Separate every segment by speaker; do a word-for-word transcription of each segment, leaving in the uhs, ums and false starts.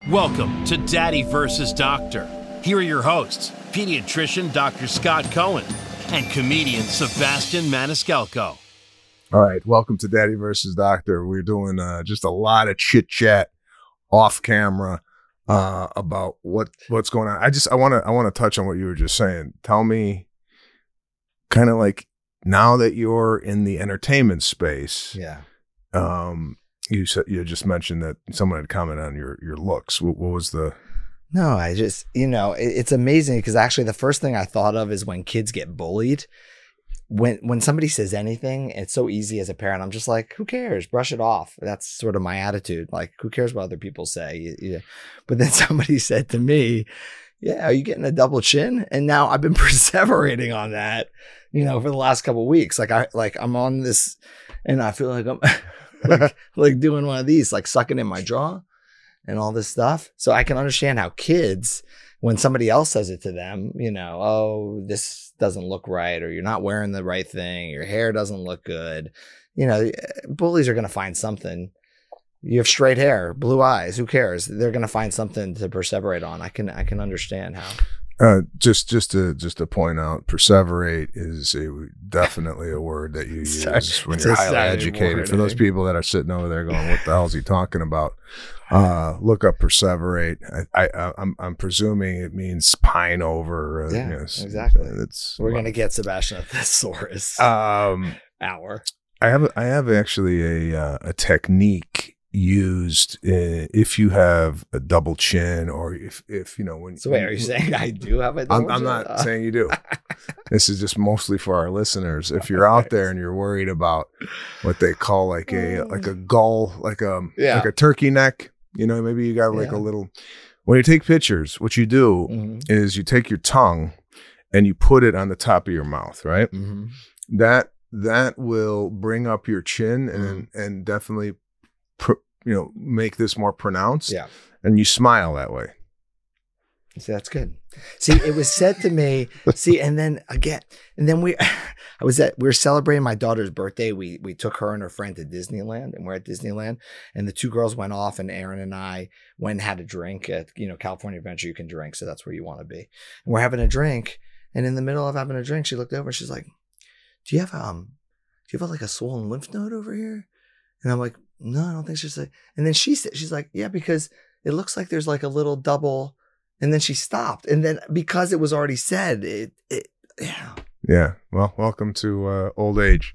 Speaker 1: Welcome to Daddy versus Doctor. Here are your hosts, pediatrician Doctor Scott Cohen and comedian Sebastian Maniscalco.
Speaker 2: All right, welcome to Daddy versus Doctor. We're doing uh, just a lot of chit chat off camera uh, about what what's going on. I just I want to I want to touch on what you were just saying. Tell me, kind of like now that you're in the entertainment space.
Speaker 3: Yeah.
Speaker 2: Um, you said you just mentioned that someone had commented on your your looks. What, what was the?
Speaker 3: No, I just, you know, it, it's amazing because actually the first thing I thought of is when kids get bullied. When when somebody says anything, it's so easy as a parent. I'm just like, who cares? Brush it off. That's sort of my attitude. Like, who cares what other people say? You, you, but then somebody said to me, yeah, are you getting a double chin? And now I've been perseverating on that, you know, for the last couple of weeks. Like I like I'm on this and I feel like I'm like, like doing one of these, like sucking in my jaw and all this stuff. So I can understand how kids, when somebody else says it to them, you know, oh, this doesn't look right, or you're not wearing the right thing, your hair doesn't look good. You know, bullies are going to find something. You have straight hair, blue eyes, who cares? They're going to find something to perseverate on. I can, I can understand how.
Speaker 2: Uh, just, just to, just to point out, perseverate is a, definitely a word that you use
Speaker 3: Sorry,
Speaker 2: when you're highly educated.
Speaker 3: word,
Speaker 2: For those
Speaker 3: eh?
Speaker 2: people that are sitting over there going, "What the hell is he talking about?" Uh, look up perseverate. I, I, I'm, I'm presuming it means pine over. Uh,
Speaker 3: Yeah,
Speaker 2: yes,
Speaker 3: exactly.
Speaker 2: It's
Speaker 3: We're going to get Sebastian a thesaurus
Speaker 2: um,
Speaker 3: hour.
Speaker 2: I have, I have actually a, uh, a technique used uh, if you have a double chin, or if, if you know when.
Speaker 3: So wait, are you saying I do have a
Speaker 2: I'm,
Speaker 3: double
Speaker 2: I'm
Speaker 3: chin?
Speaker 2: not
Speaker 3: Uh,
Speaker 2: saying you do. This is just mostly for our listeners. If you're out there and you're worried about what they call like a like a gull, like a
Speaker 3: Yeah.
Speaker 2: like a turkey neck, you know, maybe you got like
Speaker 3: Yeah.
Speaker 2: a little. When you take pictures, what you do
Speaker 3: Mhm.
Speaker 2: is you take your tongue and you put it on the top of your mouth, right?
Speaker 3: Mhm.
Speaker 2: That that will bring up your chin and
Speaker 3: Mm-hmm.
Speaker 2: and definitely, pr- you know, make this more pronounced.
Speaker 3: Yeah.
Speaker 2: And you smile that way.
Speaker 3: See, that's good. See, it was said to me, see, and then again, and then we, I was at, we were celebrating my daughter's birthday. We, we took her and her friend to Disneyland, and we're at Disneyland, and the two girls went off, and Aaron and I went and had a drink at, you know, California Adventure. You can drink. So that's where you want to be. And we're having a drink. And in the middle of having a drink, she looked over and she's like, do you have, um, do you have like a swollen lymph node over here? And I'm like, no, I don't think she's like, and then she said, she's like, yeah, because it looks like there's like a little double. And then she stopped. And then because it was already said, it, it yeah.
Speaker 2: Yeah. Well, welcome to uh, old age.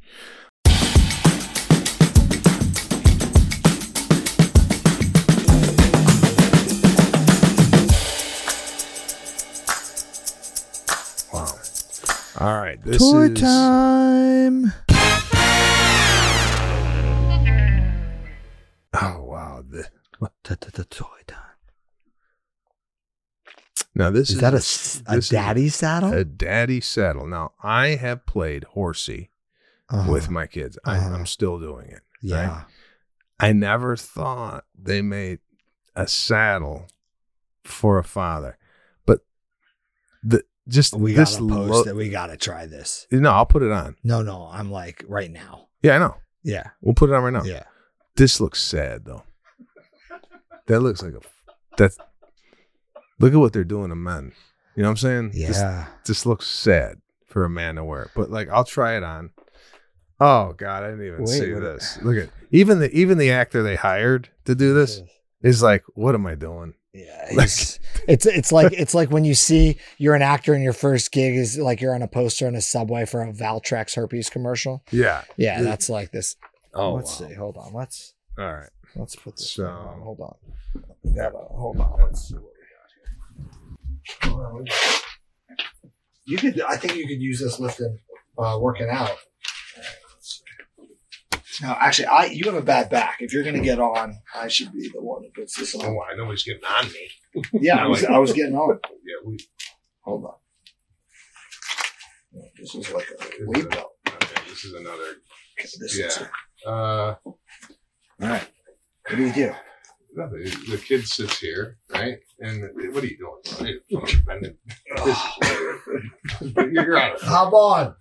Speaker 2: Wow. All right. This
Speaker 3: Toy
Speaker 2: is
Speaker 3: time.
Speaker 2: Oh wow. The,
Speaker 3: Toy time.
Speaker 2: now this is,
Speaker 3: Is that a, s- a
Speaker 2: this is
Speaker 3: daddy saddle?
Speaker 2: a daddy saddle. Now I have played horsey
Speaker 3: Uh-huh.
Speaker 2: with my kids. I,
Speaker 3: Uh-huh.
Speaker 2: I'm still doing it.
Speaker 3: Yeah.
Speaker 2: right? I never thought they made a saddle for a father, but the just
Speaker 3: We
Speaker 2: this
Speaker 3: gotta post
Speaker 2: lo-
Speaker 3: that. We gotta try this.
Speaker 2: No, I'll put it on.
Speaker 3: No, no. I'm like right now.
Speaker 2: Yeah, I know.
Speaker 3: Yeah.
Speaker 2: We'll put it on right now.
Speaker 3: Yeah.
Speaker 2: This looks sad though. That looks like a that's look at what they're doing to men. You know what I'm saying? This,
Speaker 3: Yeah.
Speaker 2: this looks sad for a man to wear. But like I'll try it on. Oh God, I didn't even
Speaker 3: Wait,
Speaker 2: see
Speaker 3: what-
Speaker 2: this. Look at even the even the actor they hired to do this is like, what am I doing?
Speaker 3: Yeah,
Speaker 2: Like-
Speaker 3: it's, it's it's like it's like when you see you're an actor and your first gig is like you're on a poster on a subway for a Valtrex herpes commercial.
Speaker 2: Yeah.
Speaker 3: Yeah, that's like this.
Speaker 2: Oh,
Speaker 3: let's
Speaker 2: wow.
Speaker 3: see. Hold on. Let's
Speaker 2: All right.
Speaker 3: let's put this.
Speaker 2: So-
Speaker 3: on. Hold on. Hold on. Hold on. Let's see what we got here. Hold on, we got- You could. I think you could use this lifting, uh, working out. No, actually, I you have a bad back. If you're gonna get on, I should be the one that puts this on.
Speaker 2: why nobody's getting on me.
Speaker 3: Yeah, I was I was getting on.
Speaker 2: Yeah, we
Speaker 3: Hold on. This is like a weight belt.
Speaker 2: Okay, this is another.
Speaker 3: This
Speaker 2: Yeah.
Speaker 3: is it.
Speaker 2: Uh,
Speaker 3: All right. What do you do?
Speaker 2: no, the, the kid sits here, right? And what are you doing? You're bending. You're out.
Speaker 3: Hop on.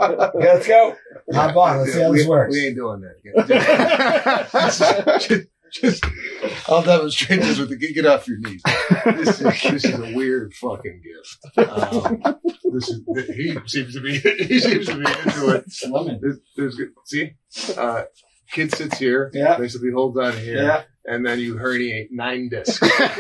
Speaker 3: Let's go. Hop on. Let's see how this
Speaker 2: we,
Speaker 3: works.
Speaker 2: We ain't doing that. Just, I'll demonstrate this with the get off your knees. This is, this is a weird fucking gift. Um, this is he seems to be he seems to be into it. There's, there's see, uh, kid sits here,
Speaker 4: yeah.
Speaker 2: basically holds on here,
Speaker 4: yeah.
Speaker 2: and then you herniate nine discs.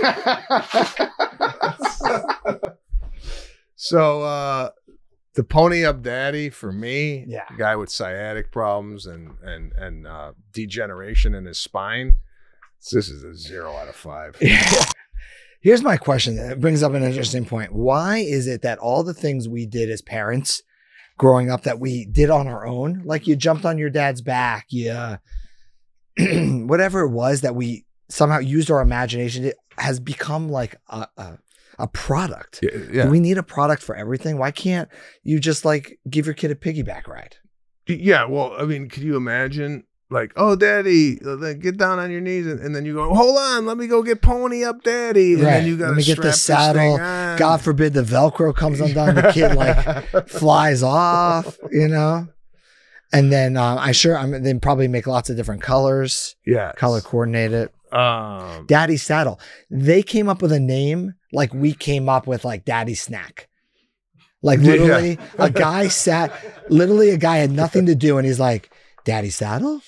Speaker 2: So uh, the pony up daddy for me,
Speaker 3: Yeah.
Speaker 2: guy with sciatic problems and and and uh, degeneration in his spine. This is a zero out of five.
Speaker 3: Here's my question. It brings up an interesting point. Why is it that all the things we did as parents growing up that we did on our own, like you jumped on your dad's back, yeah, whatever it was that we somehow used our imagination, it has become like a, a, a product.
Speaker 2: Yeah, yeah.
Speaker 3: Do we need a product for everything? Why can't you just like give your kid a piggyback ride?
Speaker 2: Yeah, well, I mean, could you imagine, like, oh, daddy, uh, get down on your knees, and, and then you go, hold on, let me go get pony up daddy, and
Speaker 3: Right.
Speaker 2: then you got
Speaker 3: Let
Speaker 2: to
Speaker 3: me get the saddle. God forbid the Velcro comes undone, the kid like flies off, you know? And then um, I sure I'm they probably make lots of different colors,
Speaker 2: yeah,
Speaker 3: color coordinate it.
Speaker 2: Um,
Speaker 3: Daddy Saddle. They came up with a name like we came up with like Daddy Snack. Like literally
Speaker 2: Yeah.
Speaker 3: a guy sat, literally a guy had nothing to do and he's like, Daddy Saddle?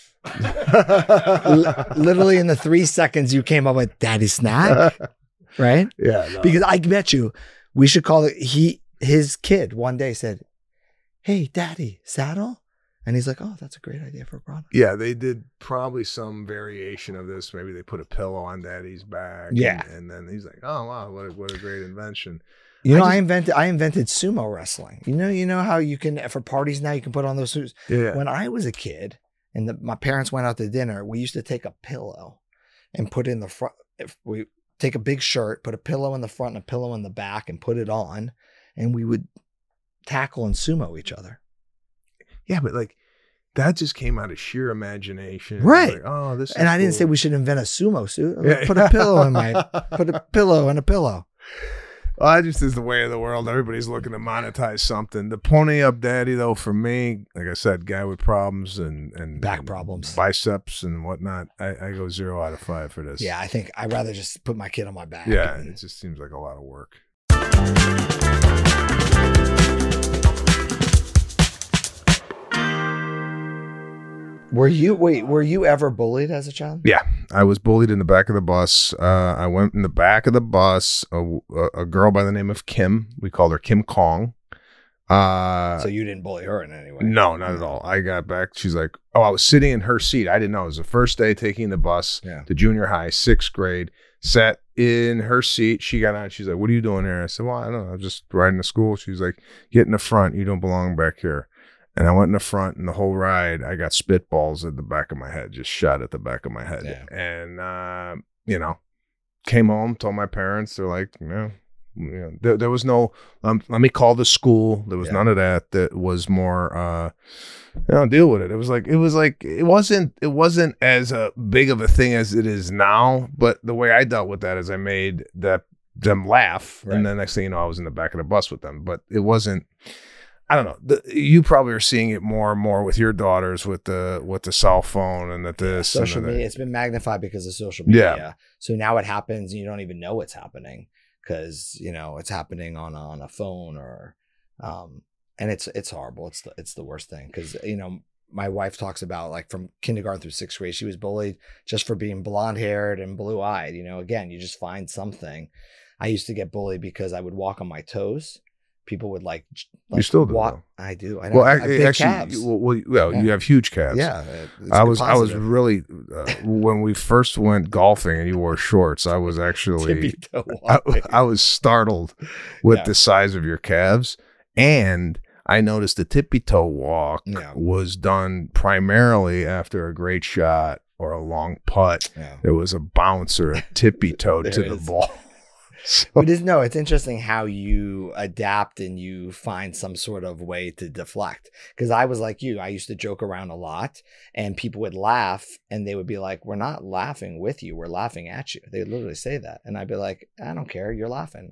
Speaker 3: L- literally in the three seconds you came up with Daddy Snack, right?
Speaker 2: yeah, no.
Speaker 3: Because I bet you we should call it, he, his kid one day said, hey, Daddy Saddle? And he's like, oh, that's a great idea for a product.
Speaker 2: Yeah, they did probably some variation of this. Maybe they put a pillow on daddy's back.
Speaker 3: Yeah.
Speaker 2: And, and then he's like, oh, wow, what a, what a great invention.
Speaker 3: You know, I,
Speaker 2: I just-
Speaker 3: invented I invented sumo wrestling. You know, you know how you can for parties now you can put on those suits.
Speaker 2: Yeah.
Speaker 3: When I was a kid and the, my parents went out to dinner, we used to take a pillow and put in the front. If we take a big shirt, put a pillow in the front and a pillow in the back, and put it on, and we would tackle and sumo each other.
Speaker 2: Yeah, but like that just came out of sheer imagination.
Speaker 3: Right.
Speaker 2: Like, oh, this is
Speaker 3: And I didn't
Speaker 2: cool.
Speaker 3: say we should invent a sumo suit.
Speaker 2: Yeah.
Speaker 3: Put a pillow in my put a pillow in a pillow.
Speaker 2: Well, that just is the way of the world. Everybody's looking to monetize something. The pony up daddy, though, for me, like I said, guy with problems and, and
Speaker 3: Back
Speaker 2: and
Speaker 3: problems.
Speaker 2: biceps and whatnot. I, I go zero out of five for this.
Speaker 3: Yeah, I think I'd rather just put my kid on my back.
Speaker 2: Yeah,
Speaker 3: and-
Speaker 2: it just seems like a lot of work.
Speaker 3: Were you wait? Were you ever bullied as a child?
Speaker 2: Yeah, I was bullied in the back of the bus. Uh, I went in the back of the bus. A, a, a girl by the name of Kim. We called her Kim Kong. Uh,
Speaker 3: So you didn't bully her in any way?
Speaker 2: no, not at all. I got back. She's like, "Oh, I was sitting in her seat. I didn't know. It was the first day taking the bus
Speaker 3: Yeah.
Speaker 2: to junior high, sixth grade. Sat in her seat. She got on. She's like, "What are you doing here?" I said, "Well, I don't know. I'm just riding to school." She's like, "Get in the front. You don't belong back here." And I went in the front, and the whole ride, I got spitballs at the back of my head, just shot at the back of my head.
Speaker 3: Yeah.
Speaker 2: And, uh, you know, came home, told my parents. They're like, you know, you know there, there was no, um, let me call the school. There was
Speaker 3: Yeah.
Speaker 2: none of that. That was more, uh, you know, deal with it. It was like, it was like, it wasn't, it wasn't as uh, big of a thing as it is now. But the way I dealt with that is I made that them laugh.
Speaker 3: Right.
Speaker 2: And then next thing you know, I was in the back of the bus with them. But it wasn't, I don't know. The, you probably are seeing it more and more with your daughters with the with the cell phone and the this
Speaker 3: Social
Speaker 2: and the
Speaker 3: media. It's been magnified because of social
Speaker 2: Yeah.
Speaker 3: media. So now it happens, and you don't even know it's happening because you know it's happening on on a phone or, um, and it's it's horrible. It's the, it's the worst thing because you know my wife talks about like from kindergarten through sixth grade, she was bullied just for being blonde haired and blue eyed. You know, again, you just find something. I used to get bullied because I would walk on my toes. People would like, like
Speaker 2: You still do,
Speaker 3: walk.
Speaker 2: though.
Speaker 3: I do. I know.
Speaker 2: well,
Speaker 3: I have
Speaker 2: ac-
Speaker 3: big
Speaker 2: actually,
Speaker 3: calves.
Speaker 2: you- well, well, well,
Speaker 3: Yeah.
Speaker 2: you have huge calves.
Speaker 3: Yeah, it- it's
Speaker 2: I was I was
Speaker 3: positive.
Speaker 2: really uh, when we first went golfing and you wore shorts. I was actually
Speaker 3: Tippy toe
Speaker 2: I,
Speaker 3: walking.
Speaker 2: I was startled with
Speaker 3: Yeah.
Speaker 2: the size of your calves, and I noticed the tippy toe walk
Speaker 3: Yeah.
Speaker 2: was done primarily after a great shot or a long putt.
Speaker 3: Yeah.
Speaker 2: There was a bounce or a tippy toe
Speaker 3: There
Speaker 2: to the
Speaker 3: is.
Speaker 2: ball. So,
Speaker 3: But it's, no, it's interesting how you adapt and you find some sort of way to deflect. Because I was like you, I used to joke around a lot, and people would laugh, and they would be like, "We're not laughing with you, we're laughing at you." They would literally say that, and I'd be like, "I don't care, you're laughing. I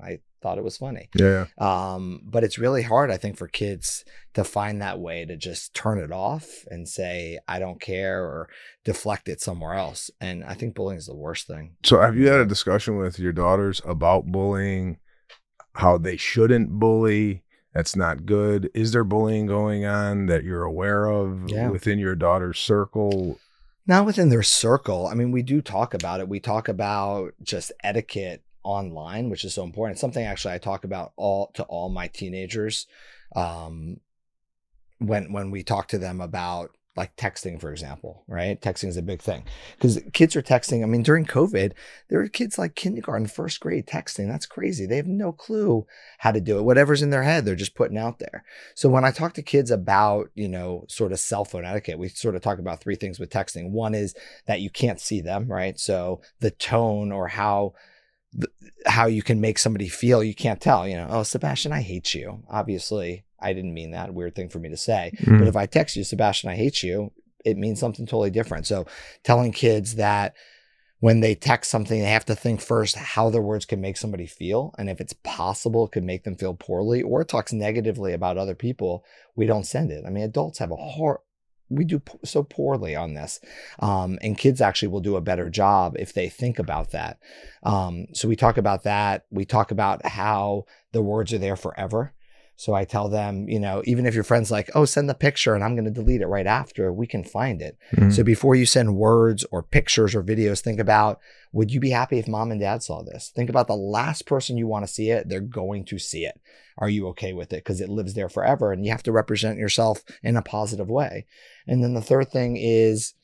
Speaker 3: thought it was funny.
Speaker 2: Yeah.
Speaker 3: Um, but it's really hard, I think, for kids to find that way to just turn it off and say, I don't care, or deflect it somewhere else. And I think bullying is the worst thing.
Speaker 2: So have you had a discussion with your daughters about bullying, how they shouldn't bully? That's not good. Is there bullying going on that you're aware of
Speaker 3: Yeah.
Speaker 2: within your daughter's circle?
Speaker 3: Not within their circle. I mean, we do talk about it. We talk about just etiquette online, which is so important. It's something actually I talk about all to all my teenagers um, when when we talk to them about like texting, for example, right? Texting is a big thing because kids are texting. I mean, during COVID, there are kids like kindergarten, first grade texting. That's crazy. They have no clue how to do it. Whatever's in their head, they're just putting out there. So when I talk to kids about, you know, sort of cell phone etiquette, we sort of talk about three things with texting. One is that you can't see them, right? So the tone or how how you can make somebody feel, you can't tell, you know, oh, Sebastian, I hate you. Obviously, I didn't mean that. Weird thing for me to say.
Speaker 2: Mm.
Speaker 3: But if I text you, Sebastian, I hate you, it means something totally different. So telling kids that when they text something, they have to think first how their words can make somebody feel. And if it's possible, it could make them feel poorly or talks negatively about other people, we don't send it. I mean, adults have a hard, we do p- so poorly on this. Um, and kids actually will do a better job if they think about that. Um, so we talk about that. We talk about how the words are there forever. So I tell them, you know, even if your friend's like, oh, send the picture and I'm going to delete it right after, we can find it.
Speaker 2: Mm.
Speaker 3: So before you send words or pictures or videos, think about, would you be happy if mom and dad saw this? Think about the last person you want to see it. They're going to see it. Are you okay with it? Because it lives there forever and you have to represent yourself in a positive way. And then the third thing is,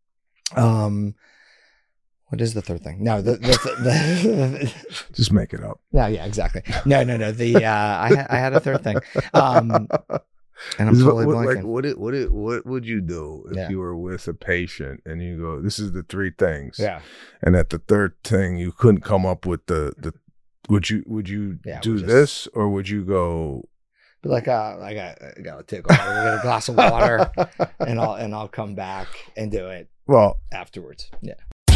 Speaker 3: um, what is the third thing? No, the, the, the
Speaker 2: just make it up.
Speaker 3: No, yeah, exactly. No, no, no. The uh, I I had a third thing, um, and I'm
Speaker 2: This is
Speaker 3: totally
Speaker 2: what,
Speaker 3: blanking.
Speaker 2: like, what, it, what, it, what would you do if
Speaker 3: Yeah.
Speaker 2: you were with a patient and you go, this is the three things.
Speaker 3: Yeah,
Speaker 2: And at the third thing, you couldn't come up with the, the would you, would you
Speaker 3: Yeah,
Speaker 2: do
Speaker 3: we just-
Speaker 2: this or would you go?
Speaker 3: but like, uh, I got, I got a tickle. I get a glass of water, and I'll and I'll come back and do it
Speaker 2: Well,
Speaker 3: afterwards. Yeah.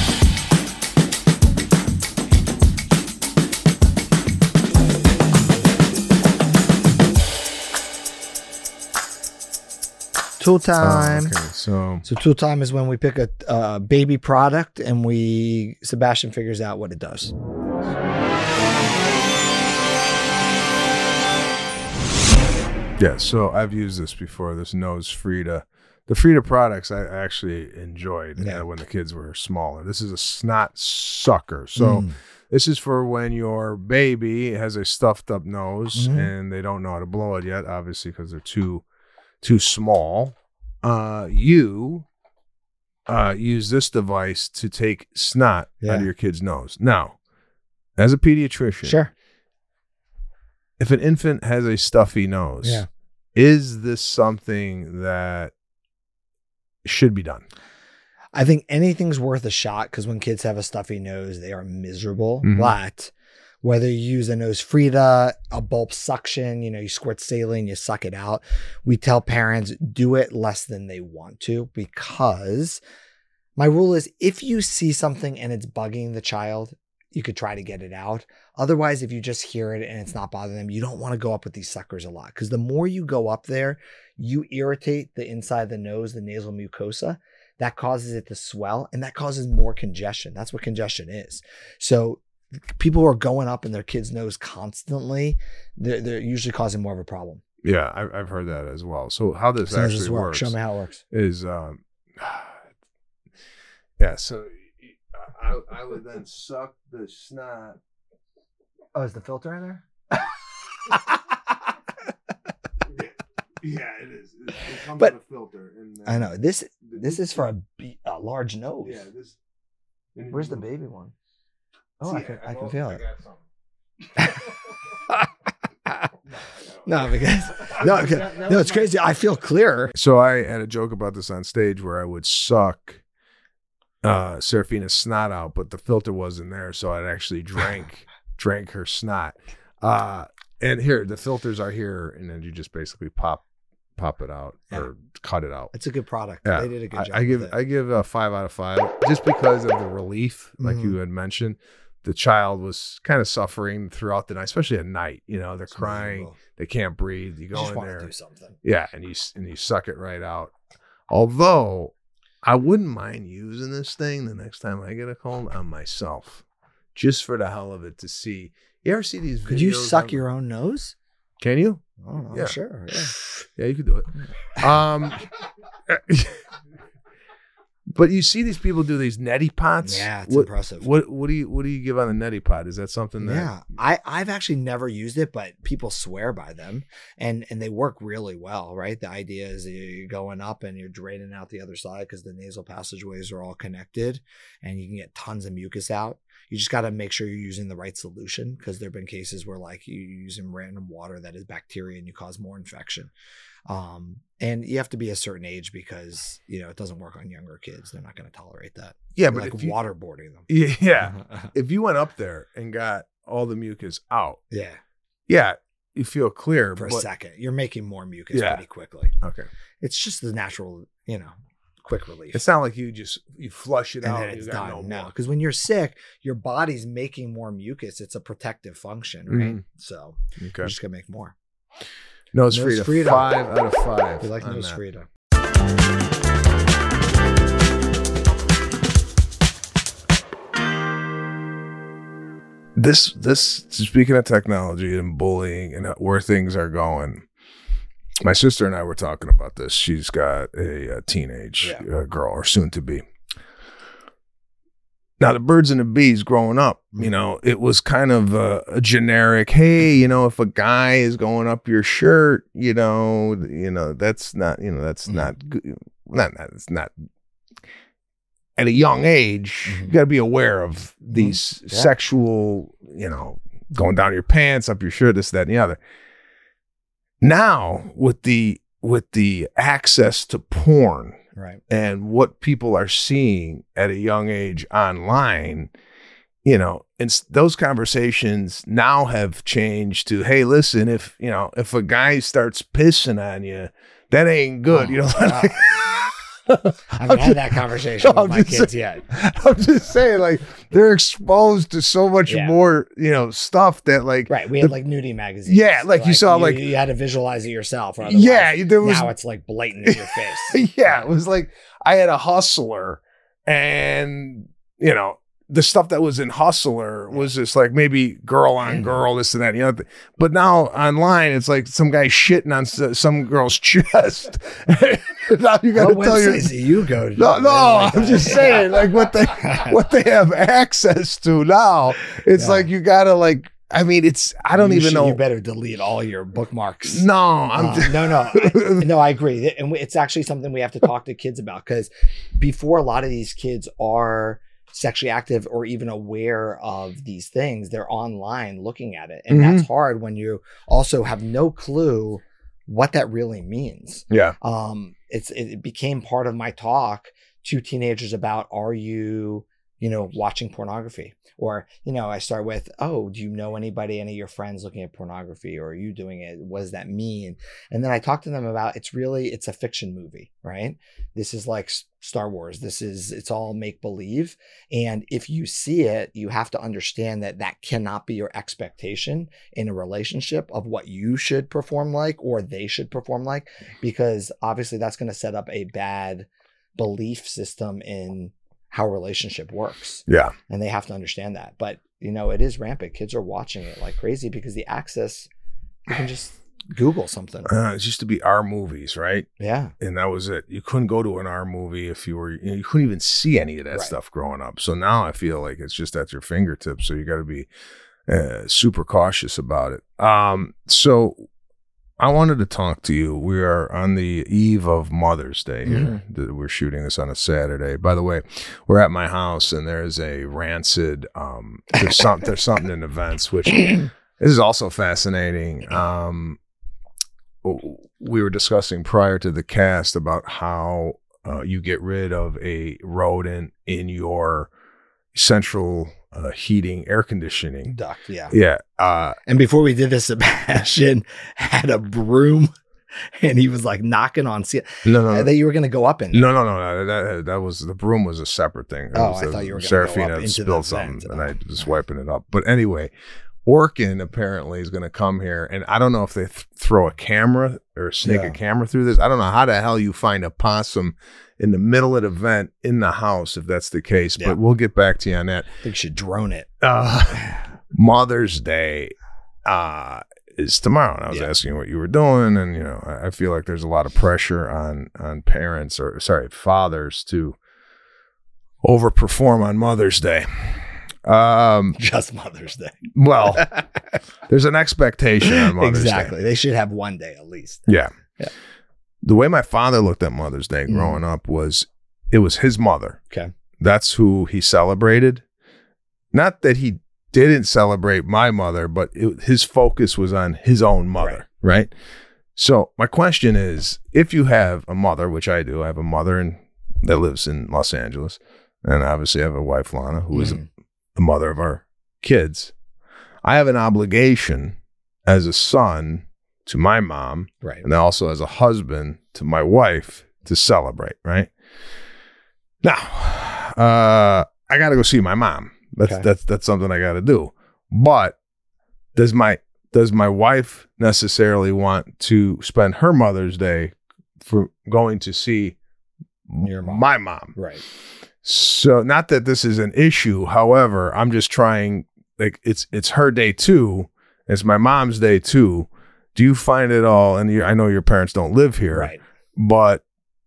Speaker 3: Tool time.
Speaker 2: oh, okay, so
Speaker 3: So tool time is when we pick a uh, baby product and we Sebastian figures out what it does.
Speaker 2: yeah, so I've used this before. This Nose Frida. The Frida products I actually enjoyed
Speaker 3: Yeah.
Speaker 2: uh, when the kids were smaller. This is a snot sucker. So
Speaker 3: Mm.
Speaker 2: this is for when your baby has a stuffed up nose
Speaker 3: Mhm.
Speaker 2: and they don't know how to blow it yet, obviously because they're too too small. Uh, you uh, use this device to take snot
Speaker 3: Yeah.
Speaker 2: out of your kid's nose. Now, as a pediatrician,
Speaker 3: Sure.
Speaker 2: if an infant has a stuffy nose,
Speaker 3: Yeah.
Speaker 2: is this something that should be done?
Speaker 3: I think anything's worth a shot because when kids have a stuffy nose, they are miserable.
Speaker 2: Mhm.
Speaker 3: But whether you use a nose Frida, a bulb suction, you know, you squirt saline, you suck it out. We tell parents do it less than they want to because my rule is if you see something and it's bugging the child, you could try to get it out. Otherwise, if you just hear it and it's not bothering them, you don't want to go up with these suckers a lot because the more you go up there, you irritate the inside of the nose, the nasal mucosa. That causes it to swell and that causes more congestion. That's what congestion is. So people who are going up in their kid's nose constantly, they're, they're usually causing more of a problem.
Speaker 2: Yeah, I, I've heard that as well. So how this
Speaker 3: So how does
Speaker 2: actually
Speaker 3: this work?
Speaker 2: works
Speaker 3: Show me how it works.
Speaker 2: is, um, yeah. So I, I would then suck the snot.
Speaker 3: Oh, is the filter in there?
Speaker 2: Yeah, it is. It, it comes
Speaker 3: But-
Speaker 2: with a filter. And, uh,
Speaker 3: I know this. This is for a, be- a large nose.
Speaker 2: Yeah, this.
Speaker 3: Where's the baby one? Oh, I can I can feel it. No, because no, because, no, it's crazy. I feel clearer.
Speaker 2: So I had a joke about this on stage where I would suck uh, Seraphina's snot out, but the filter wasn't there, so I'd actually drank drank her snot. Uh, and here, the filters are here, and then you just basically pop pop it out
Speaker 3: Yeah.
Speaker 2: or cut it out.
Speaker 3: It's a good product.
Speaker 2: Yeah,
Speaker 3: They did a good
Speaker 2: I,
Speaker 3: job.
Speaker 2: I give
Speaker 3: with it.
Speaker 2: I give a five out of five just because of the relief, like
Speaker 3: Mhm.
Speaker 2: you had mentioned. the child was kind of suffering throughout the night, especially at night. You know, they're
Speaker 3: It's
Speaker 2: crying,
Speaker 3: miserable.
Speaker 2: they can't breathe. You
Speaker 3: You
Speaker 2: go
Speaker 3: just
Speaker 2: in
Speaker 3: want to
Speaker 2: there,
Speaker 3: do something.
Speaker 2: yeah, and you and you suck it right out. Although I wouldn't mind using this thing the next time I get a cold on myself, just for the hell of it to see. You ever see these videos?
Speaker 3: Could you suck
Speaker 2: of-
Speaker 3: your own nose?
Speaker 2: Can you?
Speaker 3: Oh,
Speaker 2: Yeah.
Speaker 3: sure. Yeah.
Speaker 2: Yeah, you could do it. Um, but you see these people do these neti pots.
Speaker 3: Yeah, it's
Speaker 2: what,
Speaker 3: impressive.
Speaker 2: What what do you what do you give on a neti pot? Is that something that?
Speaker 3: Yeah, I I've actually never used it, but people swear by them, and and they work really well, right? The idea is that you're going up and you're draining out the other side because the nasal passageways are all connected, and you can get tons of mucus out. You just got to make sure you're using the right solution, because there have been cases where like you using random water that is bacteria and you cause more infection. Um, and you have to be a certain age because you know it doesn't work on younger kids. They're not going to tolerate that.
Speaker 2: Yeah,
Speaker 3: You're
Speaker 2: but
Speaker 3: like
Speaker 2: if you,
Speaker 3: waterboarding them.
Speaker 2: yeah, yeah. If you went up there and got all the mucus out,
Speaker 3: Yeah.
Speaker 2: yeah, you feel clear
Speaker 3: For
Speaker 2: but,
Speaker 3: a second, you're making more mucus
Speaker 2: Yeah.
Speaker 3: pretty quickly.
Speaker 2: Okay,
Speaker 3: It's just the natural, you know, quick relief.
Speaker 2: it's not like you just you flush it
Speaker 3: and
Speaker 2: out.
Speaker 3: then
Speaker 2: and
Speaker 3: it's
Speaker 2: you got
Speaker 3: done.
Speaker 2: no
Speaker 3: No,
Speaker 2: more.
Speaker 3: because when you're sick, your body's making more mucus. It's a protective function, right?
Speaker 2: Mhm.
Speaker 3: So
Speaker 2: Okay,
Speaker 3: you're just gonna make more.
Speaker 2: nose
Speaker 3: Nose
Speaker 2: Frida,
Speaker 3: Frida.
Speaker 2: five out of five.
Speaker 3: We like
Speaker 2: on
Speaker 3: nose
Speaker 2: that.
Speaker 3: Frida.
Speaker 2: This this speaking of technology and bullying and where things are going, my sister and I were talking about this. She's got a, a teenage
Speaker 3: Yeah.
Speaker 2: uh, girl, or soon to be. Now, the birds and the bees growing up, you know, it was kind of a, a generic, hey, you know, if a guy is going up your shirt, you know, you know, that's not, you know, that's
Speaker 3: Mhm.
Speaker 2: not good. Not, not, it's not. At a young age,
Speaker 3: Mhm.
Speaker 2: you got to be aware of these
Speaker 3: Yeah.
Speaker 2: sexual, you know, going down your pants, up your shirt, this, that, and the other. Now, with the with the access to porn
Speaker 3: Right.
Speaker 2: and what people are seeing at a young age online, you know, and s- those conversations now have changed to, hey, listen, if you know, if a guy starts pissing on you, that ain't good.
Speaker 3: Oh,
Speaker 2: you know,
Speaker 3: wow. I haven't had that conversation
Speaker 2: No,
Speaker 3: with
Speaker 2: I'm
Speaker 3: my
Speaker 2: just
Speaker 3: kids
Speaker 2: saying-
Speaker 3: yet.
Speaker 2: I'm just saying, like, they're exposed to so much
Speaker 3: Yeah.
Speaker 2: more, you know, stuff that, like,
Speaker 3: Right. We had
Speaker 2: The-
Speaker 3: like nudie magazines.
Speaker 2: Yeah, like, you saw, like-
Speaker 3: you had to visualize it yourself. Or otherwise,
Speaker 2: yeah, there was
Speaker 3: now it's like blatant in your face.
Speaker 2: yeah, it was like I had a Hustler, and you know the stuff that was in Hustler was just like maybe girl on girl, this and that, and the other. But now online, it's like some guy shitting on s- some girl's chest. Now you got to
Speaker 3: What
Speaker 2: tell your
Speaker 3: websites do you go to?
Speaker 2: no, no.
Speaker 3: Like
Speaker 2: I'm
Speaker 3: that?
Speaker 2: just saying, like what they what they have access to now. It's
Speaker 3: Yeah.
Speaker 2: like you got to like. I mean, it's I don't
Speaker 3: You
Speaker 2: even
Speaker 3: should-
Speaker 2: know.
Speaker 3: You better delete all your bookmarks.
Speaker 2: No, I'm
Speaker 3: Uh,
Speaker 2: just,
Speaker 3: no, no, I, no. I agree, and we- it's actually something we have to talk to kids about, because before a lot of these kids are sexually active or even aware of these things, they're online looking at it, and
Speaker 2: Mm-hmm.
Speaker 3: that's hard when you also have no clue what that really means.
Speaker 2: yeah.
Speaker 3: Um, it's it became part of my talk to teenagers about, are you, you know, watching pornography? Or, you know, I start with, oh, do you know anybody, any of your friends looking at pornography, or are you doing it? What does that mean? And then I talk to them about, it's really, it's a fiction movie, right? This is like S- Star Wars. This is, it's all make believe. And if you see it, you have to understand that that cannot be your expectation in a relationship of what you should perform like, or they should perform like, because obviously that's going to set up a bad belief system in how a relationship works.
Speaker 2: Yeah.
Speaker 3: And they have to understand that. But, you know, it is rampant. Kids are watching it like crazy because the access, you can just Google something.
Speaker 2: Uh, it used to be R movies, right?
Speaker 3: Yeah.
Speaker 2: And that was it. You couldn't go to an R movie if you were, you, know, you couldn't even see any of that
Speaker 3: Right.
Speaker 2: stuff growing up. So now I feel like it's just at your fingertips. So you got to be uh, super cautious about it. Um, so I wanted to talk to you. We are on the eve of Mother's Day here. Th- We're shooting this on a Saturday. By the way, we're at my house and there's a rancid, um, there's, some, there's something in events, which this is also fascinating. Um, we were discussing prior to the cast about how uh, you get rid of a rodent in your central uh, heating, air conditioning.
Speaker 3: Duct, yeah.
Speaker 2: Yeah. Uh,
Speaker 3: And before we did this, Sebastian had a broom and he was like knocking on ce-
Speaker 2: No, no, no.
Speaker 3: that you were going to go up in.
Speaker 2: No, no, no, no. That, that was the broom was a separate thing. It
Speaker 3: Oh,
Speaker 2: was,
Speaker 3: I
Speaker 2: uh,
Speaker 3: thought you were gonna
Speaker 2: Serafina
Speaker 3: go up
Speaker 2: had
Speaker 3: into the
Speaker 2: spilled something,
Speaker 3: vent.
Speaker 2: and I
Speaker 3: Oh.
Speaker 2: was wiping it up. But anyway, Orkin apparently is going to come here, and I don't know if they th- throw a camera or sneak
Speaker 3: Yeah.
Speaker 2: a camera through this. I don't know how the hell you find a possum in the middle of the vent in the house if that's the case.
Speaker 3: Yeah.
Speaker 2: But we'll get back to you on that.
Speaker 3: I think you should drone it.
Speaker 2: Uh, Mother's Day uh, is tomorrow, and I was
Speaker 3: Yeah.
Speaker 2: asking what you were doing, and you know, I, I feel like there's a lot of pressure on on parents or sorry, fathers to overperform on Mother's Day. Um,
Speaker 3: Just Mother's Day.
Speaker 2: well, there's an expectation on Mother's
Speaker 3: exactly.
Speaker 2: Day.
Speaker 3: They should have one day at least.
Speaker 2: Yeah.
Speaker 3: Yeah.
Speaker 2: The way my father looked at Mother's Day
Speaker 3: Mhm.
Speaker 2: growing up was it was his mother.
Speaker 3: Okay.
Speaker 2: That's who he celebrated. Not that he didn't celebrate my mother, but it, his focus was on his own mother, right. So my question is, if you have a mother, which I do, I have a mother in, that lives in Los Angeles, and obviously I have a wife, Lana, who is
Speaker 3: Mhm.
Speaker 2: the mother of our kids. I have an obligation as a son to my mom,
Speaker 3: Right.
Speaker 2: and then also as a husband to my wife to celebrate, right? Now, uh, I got to go see my mom. That's
Speaker 3: Okay.
Speaker 2: that's that's something I got to do. But does my does my wife necessarily want to spend her Mother's Day for going to see
Speaker 3: Your mom.
Speaker 2: my mom?
Speaker 3: Right.
Speaker 2: So not that this is an issue, however, I'm just trying, like it's it's her day too. It's my mom's day too. Do you find it all, and you, I know your parents don't live here,
Speaker 3: Right.
Speaker 2: but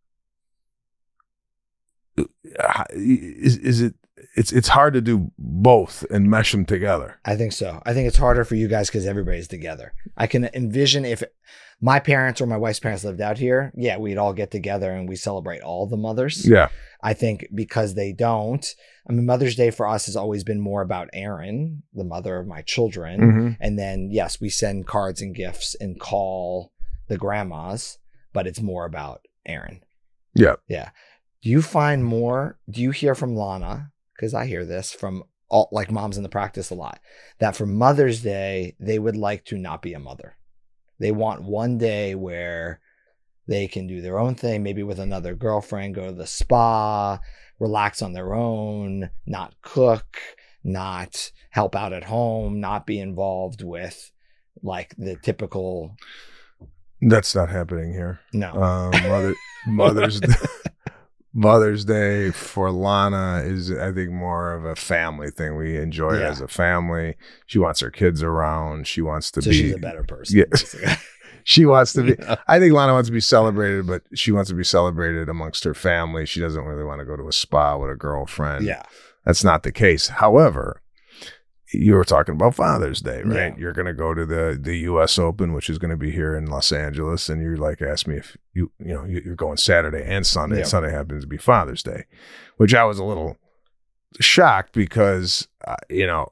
Speaker 2: uh, is is it it's it's hard to do both and mesh them together.
Speaker 3: I think so. I think it's harder for you guys because everybody's together. I can envision if my parents or my wife's parents lived out here, yeah, we'd all get together and we celebrate all the mothers.
Speaker 2: Yeah.
Speaker 3: I think because they don't, I mean, Mother's Day for us has always been more about Erin, the mother of my children.
Speaker 2: Mm-hmm.
Speaker 3: And then, yes, we send cards and gifts and call the grandmas, but it's more about Erin.
Speaker 2: Yeah.
Speaker 3: Yeah. Do you find more, do you hear from Lana? Because I hear this from all like moms in the practice a lot, that for Mother's Day, they would like to not be a mother. They want one day where they can do their own thing, maybe with another girlfriend, go to the spa, relax on their own, not cook, not help out at home, not be involved with like the typical.
Speaker 2: That's not happening here.
Speaker 3: No.
Speaker 2: Um, Mother, Mother's Mother's Day for Lana is, I think, more of a family thing. We enjoy it
Speaker 3: Yeah.
Speaker 2: as a family. She wants her kids around. She wants to
Speaker 3: So
Speaker 2: be.
Speaker 3: she's a better person.
Speaker 2: Yeah.
Speaker 3: basically.
Speaker 2: She wants to be. I think Lana wants to be celebrated, but she wants to be celebrated amongst her family. She doesn't really want to go to a spa with a girlfriend.
Speaker 3: Yeah.
Speaker 2: That's not the case. However, you were talking about Father's Day, right?
Speaker 3: Yeah.
Speaker 2: You're going to go to the the U S Open, which is going to be here in Los Angeles, and you're like, ask me if you you know you- you're going Saturday and Sunday.
Speaker 3: Yeah.
Speaker 2: Sunday happens to be Father's Day, which I was a little shocked because uh, you know,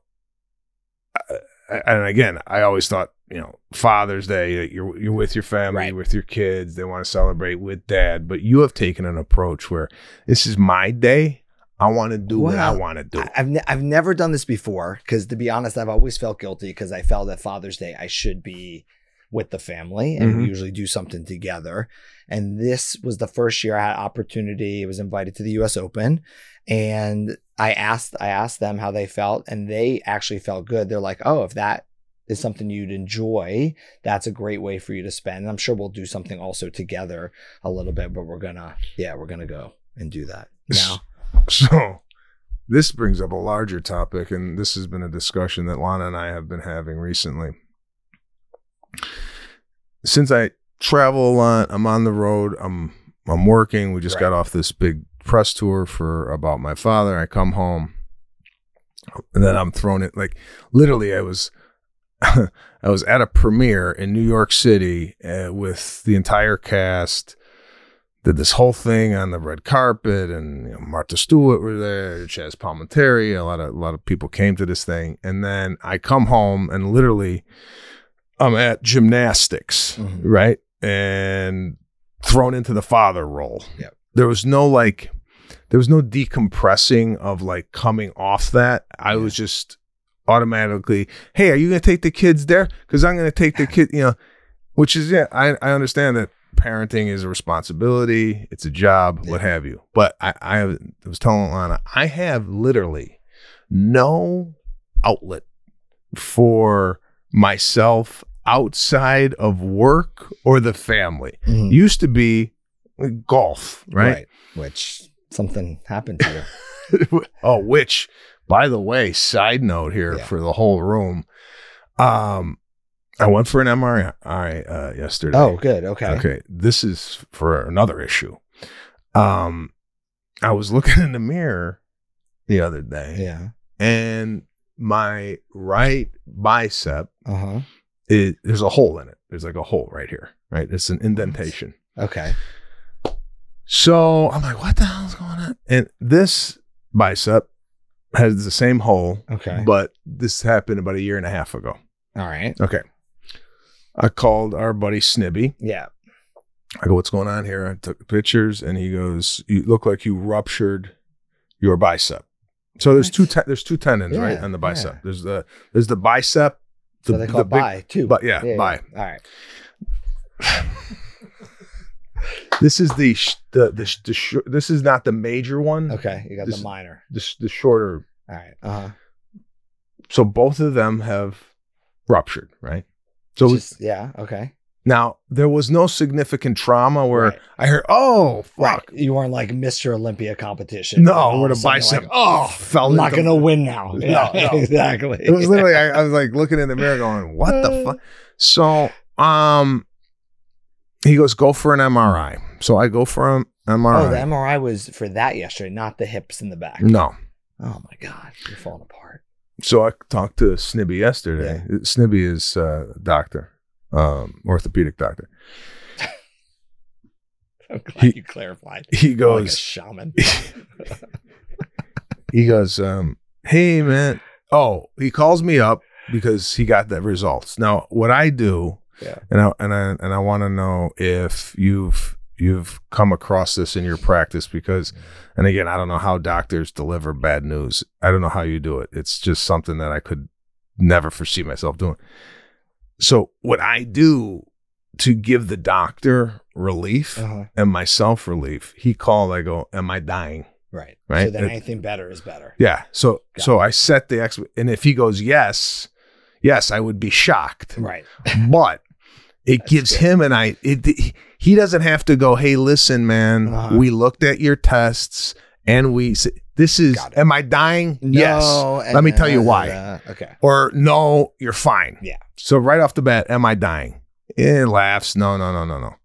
Speaker 2: uh, and again, I always thought you know Father's Day, you're you're with your family,
Speaker 3: Right.
Speaker 2: you're with your kids, they want to celebrate with Dad, but you have taken an approach where this is my day. I want to do what I
Speaker 3: Well,
Speaker 2: want to do.
Speaker 3: I- I've ne- I've never done this before because, to be honest, I've always felt guilty because I felt that Father's Day I should be with the family and we
Speaker 2: Mhm.
Speaker 3: usually do something together. And this was the first year I had opportunity. I was invited to the U S Open, and I asked I asked them how they felt, and they actually felt good. They're like, "Oh, if that is something you'd enjoy, that's a great way for you to spend." And I'm sure we'll do something also together a little bit, but we're gonna yeah we're gonna go and do that now.
Speaker 2: So this brings up a larger topic, and this has been a discussion that Lana and I have been having recently. Since I travel a lot, I'm on the road, I'm I'm working. We just
Speaker 3: Right.
Speaker 2: got off this big press tour for about my father. I come home, and then I'm thrown in, like literally I was I was at a premiere in New York City uh, with the entire cast. Did this whole thing on the red carpet, and you know, Martha Stewart were there, Chaz Palminteri, a lot of a lot of people came to this thing, and then I come home and literally I'm at gymnastics,
Speaker 3: Mhm.
Speaker 2: right, and thrown into the father role.
Speaker 3: Yep.
Speaker 2: There was no like, there was no decompressing of like coming off that. I was just automatically, hey, are you gonna take the kids there? Because I'm gonna take the kid, you know. which is, yeah, I, I understand that parenting is a responsibility. It's a job, yeah. what have you. But I, I was telling Lana, I have literally no outlet for myself outside of work or the family. Mm-hmm. Used to be golf, right? Right.
Speaker 3: Which something happened to
Speaker 2: you. Oh, which, by the way, side note here yeah. for the whole room. Um, I went for an M R I uh, yesterday.
Speaker 3: Oh, good. Okay.
Speaker 2: Okay. This is for another issue. Um, I was looking in the mirror the other day.
Speaker 3: Yeah.
Speaker 2: And my right bicep,
Speaker 3: uh-huh.
Speaker 2: it, there's a hole in it. There's like a hole right here, right? It's an indentation.
Speaker 3: Okay.
Speaker 2: So I'm like, what the hell is going on? And this bicep has the same hole.
Speaker 3: Okay.
Speaker 2: But this happened about a year and a half ago.
Speaker 3: All right.
Speaker 2: Okay. I called our buddy Snibby.
Speaker 3: Yeah.
Speaker 2: I go, what's going on here? I took pictures and he goes, you look like you ruptured your bicep. So there's two te- there's two tendons, yeah, right, on the bicep. Yeah. There's the there's the bicep. The,
Speaker 3: so they call
Speaker 2: the
Speaker 3: it bi too.
Speaker 2: But yeah, yeah, bi.
Speaker 3: Yeah. All right.
Speaker 2: This is the sh- the the, sh- the sh- this is not the major one.
Speaker 3: Okay, you got
Speaker 2: this,
Speaker 3: the minor.
Speaker 2: The the shorter.
Speaker 3: All right. Uh huh.
Speaker 2: So both of them have ruptured, right? So
Speaker 3: Just, yeah. Okay.
Speaker 2: Now there was no significant trauma where
Speaker 3: right.
Speaker 2: I heard, oh fuck,
Speaker 3: right. You weren't like Mister Olympia competition.
Speaker 2: No, where the bicep
Speaker 3: like, oh
Speaker 2: fell.
Speaker 3: I'm not gonna the- win now. Yeah,
Speaker 2: no, no.
Speaker 3: Exactly.
Speaker 2: It was literally I, I was like looking in the mirror, going, what the fuck? So um, he goes, go for an M R I. So I go for an M R I.
Speaker 3: Oh, the M R I was for that yesterday, not the hips in the back.
Speaker 2: No.
Speaker 3: Oh my God, you're falling apart.
Speaker 2: So I talked to Snibby yesterday. Yeah. Snibby is a doctor, um, orthopedic doctor.
Speaker 3: I'm glad he, you clarified.
Speaker 2: He goes,
Speaker 3: like a shaman.
Speaker 2: He goes, um, hey man. Oh, he calls me up because he got the results. Now, what I do,
Speaker 3: yeah,
Speaker 2: and I and I and I want to know if you've you've come across this in your practice because, and again, I don't know how doctors deliver bad news. I don't know how you do it. It's just something that I could never foresee myself doing. So what I do to give the doctor relief
Speaker 3: uh-huh.
Speaker 2: and myself relief, he called, I go, am I dying?
Speaker 3: Right.
Speaker 2: Right.
Speaker 3: So then
Speaker 2: it,
Speaker 3: anything better is better.
Speaker 2: Yeah. So,
Speaker 3: Got
Speaker 2: so
Speaker 3: it.
Speaker 2: I set the, ex- and if he goes, yes, yes, I would be shocked.
Speaker 3: Right.
Speaker 2: But it
Speaker 3: That's
Speaker 2: gives
Speaker 3: good.
Speaker 2: him an I. It, he doesn't have to go, hey, listen, man,
Speaker 3: uh-huh.
Speaker 2: we looked at your tests and we, this is, am I dying?
Speaker 3: No,
Speaker 2: yes. Let me tell you why.
Speaker 3: Uh, okay.
Speaker 2: Or no, you're fine.
Speaker 3: Yeah.
Speaker 2: So right off the bat, am I dying? He laughs. No, no, no, no, no.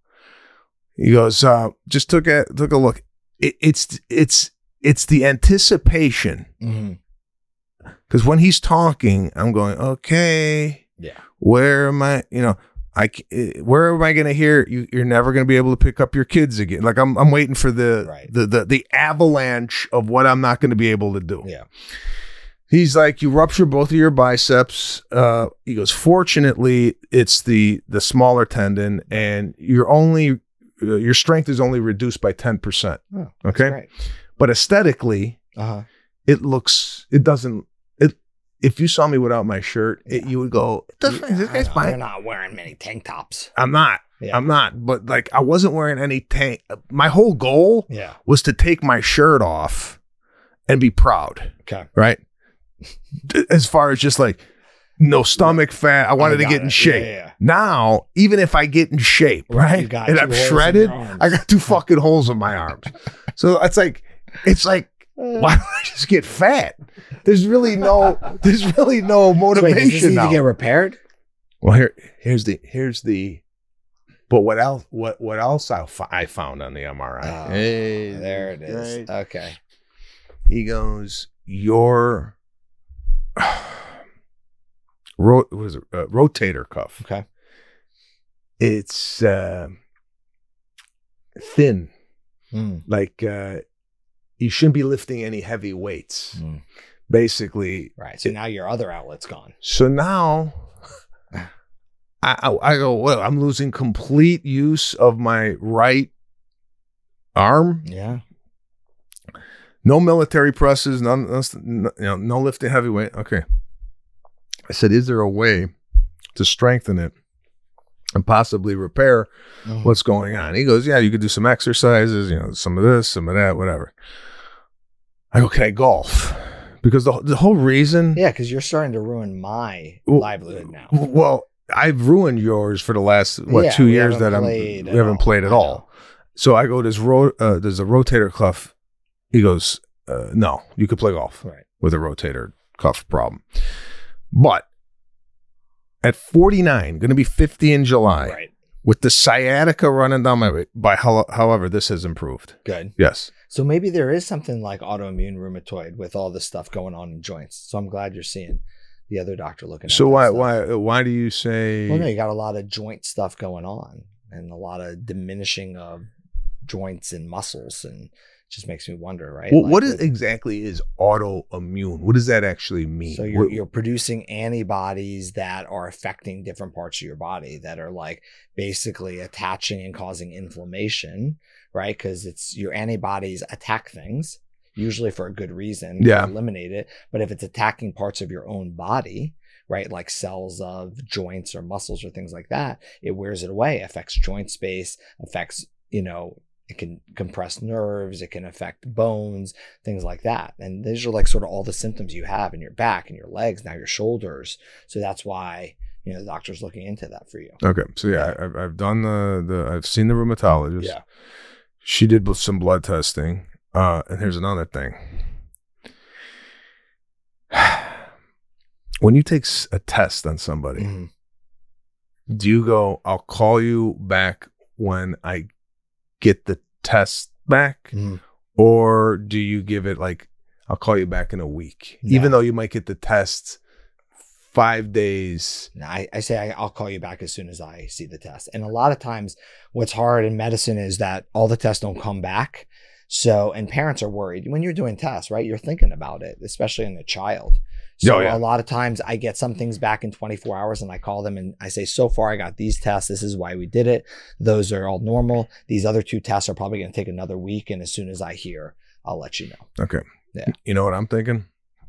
Speaker 2: He goes, uh, just took a, took a look. It, it's, it's, it's the anticipation.
Speaker 3: Mm-hmm.
Speaker 2: Because when he's talking, I'm going, okay,
Speaker 3: yeah.
Speaker 2: Where am I? You know, I where am I going to hear you? You're never going to be able to pick up your kids again. Like I'm, I'm waiting for the
Speaker 3: right.
Speaker 2: the the the avalanche of what I'm not going to be able to do.
Speaker 3: Yeah.
Speaker 2: He's like, you rupture both of your biceps. Uh, he goes, fortunately, it's the the smaller tendon, and you're only uh, your strength is only reduced by ten percent.
Speaker 3: Oh,
Speaker 2: okay,
Speaker 3: great.
Speaker 2: But aesthetically,
Speaker 3: uh-huh.
Speaker 2: it looks, it doesn't. If you saw me without my shirt, it, you would go, this guy's fine.
Speaker 3: You're not wearing many tank tops.
Speaker 2: I'm not. Yeah. I'm not. But like, I wasn't wearing any tank. My whole goal
Speaker 3: yeah.
Speaker 2: was to take my shirt off and be proud.
Speaker 3: Okay.
Speaker 2: Right? As far as just like, no stomach fat. I wanted I to get it. in shape.
Speaker 3: Yeah, yeah.
Speaker 2: Now, even if I get in shape, right?
Speaker 3: right?
Speaker 2: And I'm shredded, I got two fucking holes in my arms. So it's like, it's like, why don't I just get fat? There's really no, there's really no motivation.
Speaker 3: So wait, does this need
Speaker 2: now.
Speaker 3: to get repaired?
Speaker 2: Well, here, here's the, here's the, but what else? What, what else I, I found on the M R I?
Speaker 3: Oh,
Speaker 2: hey,
Speaker 3: there it is.
Speaker 2: Right.
Speaker 3: Okay.
Speaker 2: He goes, your, ro- what is it? Uh, rotator cuff.
Speaker 3: Okay.
Speaker 2: It's uh, thin,
Speaker 3: mm.
Speaker 2: like. Uh, You shouldn't be lifting any heavy weights,
Speaker 3: mm.
Speaker 2: basically.
Speaker 3: Right. So now your other outlet's gone.
Speaker 2: So now I, I, I go, well, I'm losing complete use of my right arm.
Speaker 3: Yeah.
Speaker 2: No military presses, none, no, you know, no lifting heavy weight. Okay. I said, is there a way to strengthen it and possibly repair
Speaker 3: Mhm.
Speaker 2: what's going on. He goes, yeah, you could do some exercises, you know, some of this, some of that, whatever. I go, can I golf? Because the, the whole reason.
Speaker 3: Yeah, because you're starting to ruin my
Speaker 2: Well,
Speaker 3: livelihood now.
Speaker 2: Well, I've ruined yours for the last, what,
Speaker 3: Yeah,
Speaker 2: two
Speaker 3: we
Speaker 2: years
Speaker 3: haven't
Speaker 2: that I'm,
Speaker 3: played
Speaker 2: we
Speaker 3: at
Speaker 2: haven't
Speaker 3: all.
Speaker 2: played at
Speaker 3: I
Speaker 2: all.
Speaker 3: know.
Speaker 2: So I go, there's, ro- uh, there's a rotator cuff. He goes, uh, no, you could play golf
Speaker 3: Right.
Speaker 2: with a rotator cuff problem. But at forty-nine, going to be fifty in July,
Speaker 3: Right.
Speaker 2: with the sciatica running down my way, by how, however, this has improved.
Speaker 3: Good.
Speaker 2: Yes.
Speaker 3: So maybe there is something like autoimmune rheumatoid with all this stuff going on in joints. So I'm glad you're seeing the other doctor looking at
Speaker 2: So
Speaker 3: that
Speaker 2: why,
Speaker 3: stuff.
Speaker 2: why, why do you say?
Speaker 3: Well, no, you got a lot of joint stuff going on and a lot of diminishing of joints and muscles, and it just makes me wonder, right?
Speaker 2: Well,
Speaker 3: Like
Speaker 2: what is,
Speaker 3: with-
Speaker 2: exactly is autoimmune? What does that actually mean?
Speaker 3: So you're
Speaker 2: What-
Speaker 3: you're producing antibodies that are affecting different parts of your body that are like basically attaching and causing inflammation, right? Because it's your antibodies attack things usually for a good reason,
Speaker 2: Yeah.
Speaker 3: to eliminate it. But if it's attacking parts of your own body, right, like cells of joints or muscles or things like that, it wears it away, affects joint space, affects, you know, it can compress nerves, it can affect bones, things like that. And these are like sort of all the symptoms you have in your back and your legs, now your shoulders. So that's why, you know, the doctor's looking into that for you.
Speaker 2: Okay, so yeah, I've I've done the the I've seen the rheumatologist.
Speaker 3: Yeah.
Speaker 2: She did bl- some blood testing. Uh, and here's another thing. When you take s- a test on somebody,
Speaker 3: Mhm.
Speaker 2: do you go, I'll call you back when I get the test back?
Speaker 3: Mhm.
Speaker 2: Or do you give it like, I'll call you back in a week,
Speaker 3: No.
Speaker 2: even though you might get the test five days?
Speaker 3: No, I, I say I, I'll call you back as soon as I see the test. And a lot of times what's hard in medicine is that all the tests don't come back. So, and parents are worried when you're doing tests, right? You're thinking about it, especially in a child. So
Speaker 2: Oh, yeah.
Speaker 3: a lot of times I get some things back in twenty-four hours and I call them and I say, so far I got these tests. This is why we did it. Those are all normal. These other two tests are probably going to take another week. And as soon as I hear, I'll let you know.
Speaker 2: Okay.
Speaker 3: Yeah.
Speaker 2: You know what I'm thinking?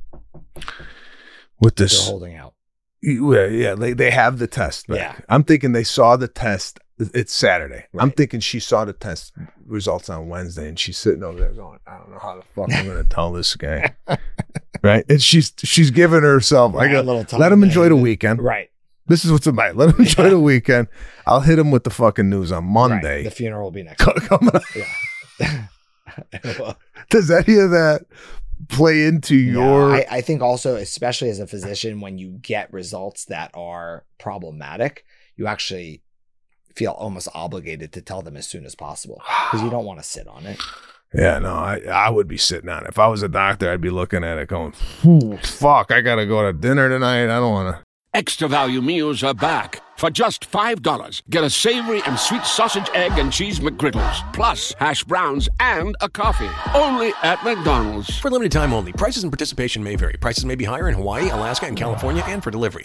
Speaker 2: With
Speaker 3: They're
Speaker 2: this,
Speaker 3: holding out.
Speaker 2: yeah, yeah, they, they have the test back.
Speaker 3: Yeah.
Speaker 2: I'm thinking they saw the test. It's Saturday. I'm
Speaker 3: Right.
Speaker 2: thinking she saw the test results on Wednesday, and she's sitting over there going, "I don't know how the fuck I'm going to tell this guy." Right? And she's she's giving herself. I
Speaker 3: Right,
Speaker 2: go,
Speaker 3: a little
Speaker 2: let him enjoy the
Speaker 3: time.
Speaker 2: weekend.
Speaker 3: Right.
Speaker 2: This is what's about. Let him enjoy
Speaker 3: Yeah.
Speaker 2: the weekend. I'll hit him with the fucking news on Monday.
Speaker 3: Right. The funeral will be next week.
Speaker 2: Coming up.
Speaker 3: Yeah. Well,
Speaker 2: Does any of that play into
Speaker 3: no,
Speaker 2: your?
Speaker 3: I, I think also, especially as a physician, when you get results that are problematic, you actually feel almost obligated to tell them as soon as possible because you don't want to sit on it.
Speaker 2: Yeah, no, I, I would be sitting on it. If I was a doctor, I'd be looking at it going, "Phew, fuck, I got to go to dinner tonight. I don't want to."
Speaker 4: Extra value meals are back. For just five dollars, get a savory and sweet sausage, egg, and cheese McGriddles, plus hash browns and a coffee. Only at McDonald's.
Speaker 5: For limited time only. Prices and participation may vary. Prices may be higher in Hawaii, Alaska, and California, and for delivery.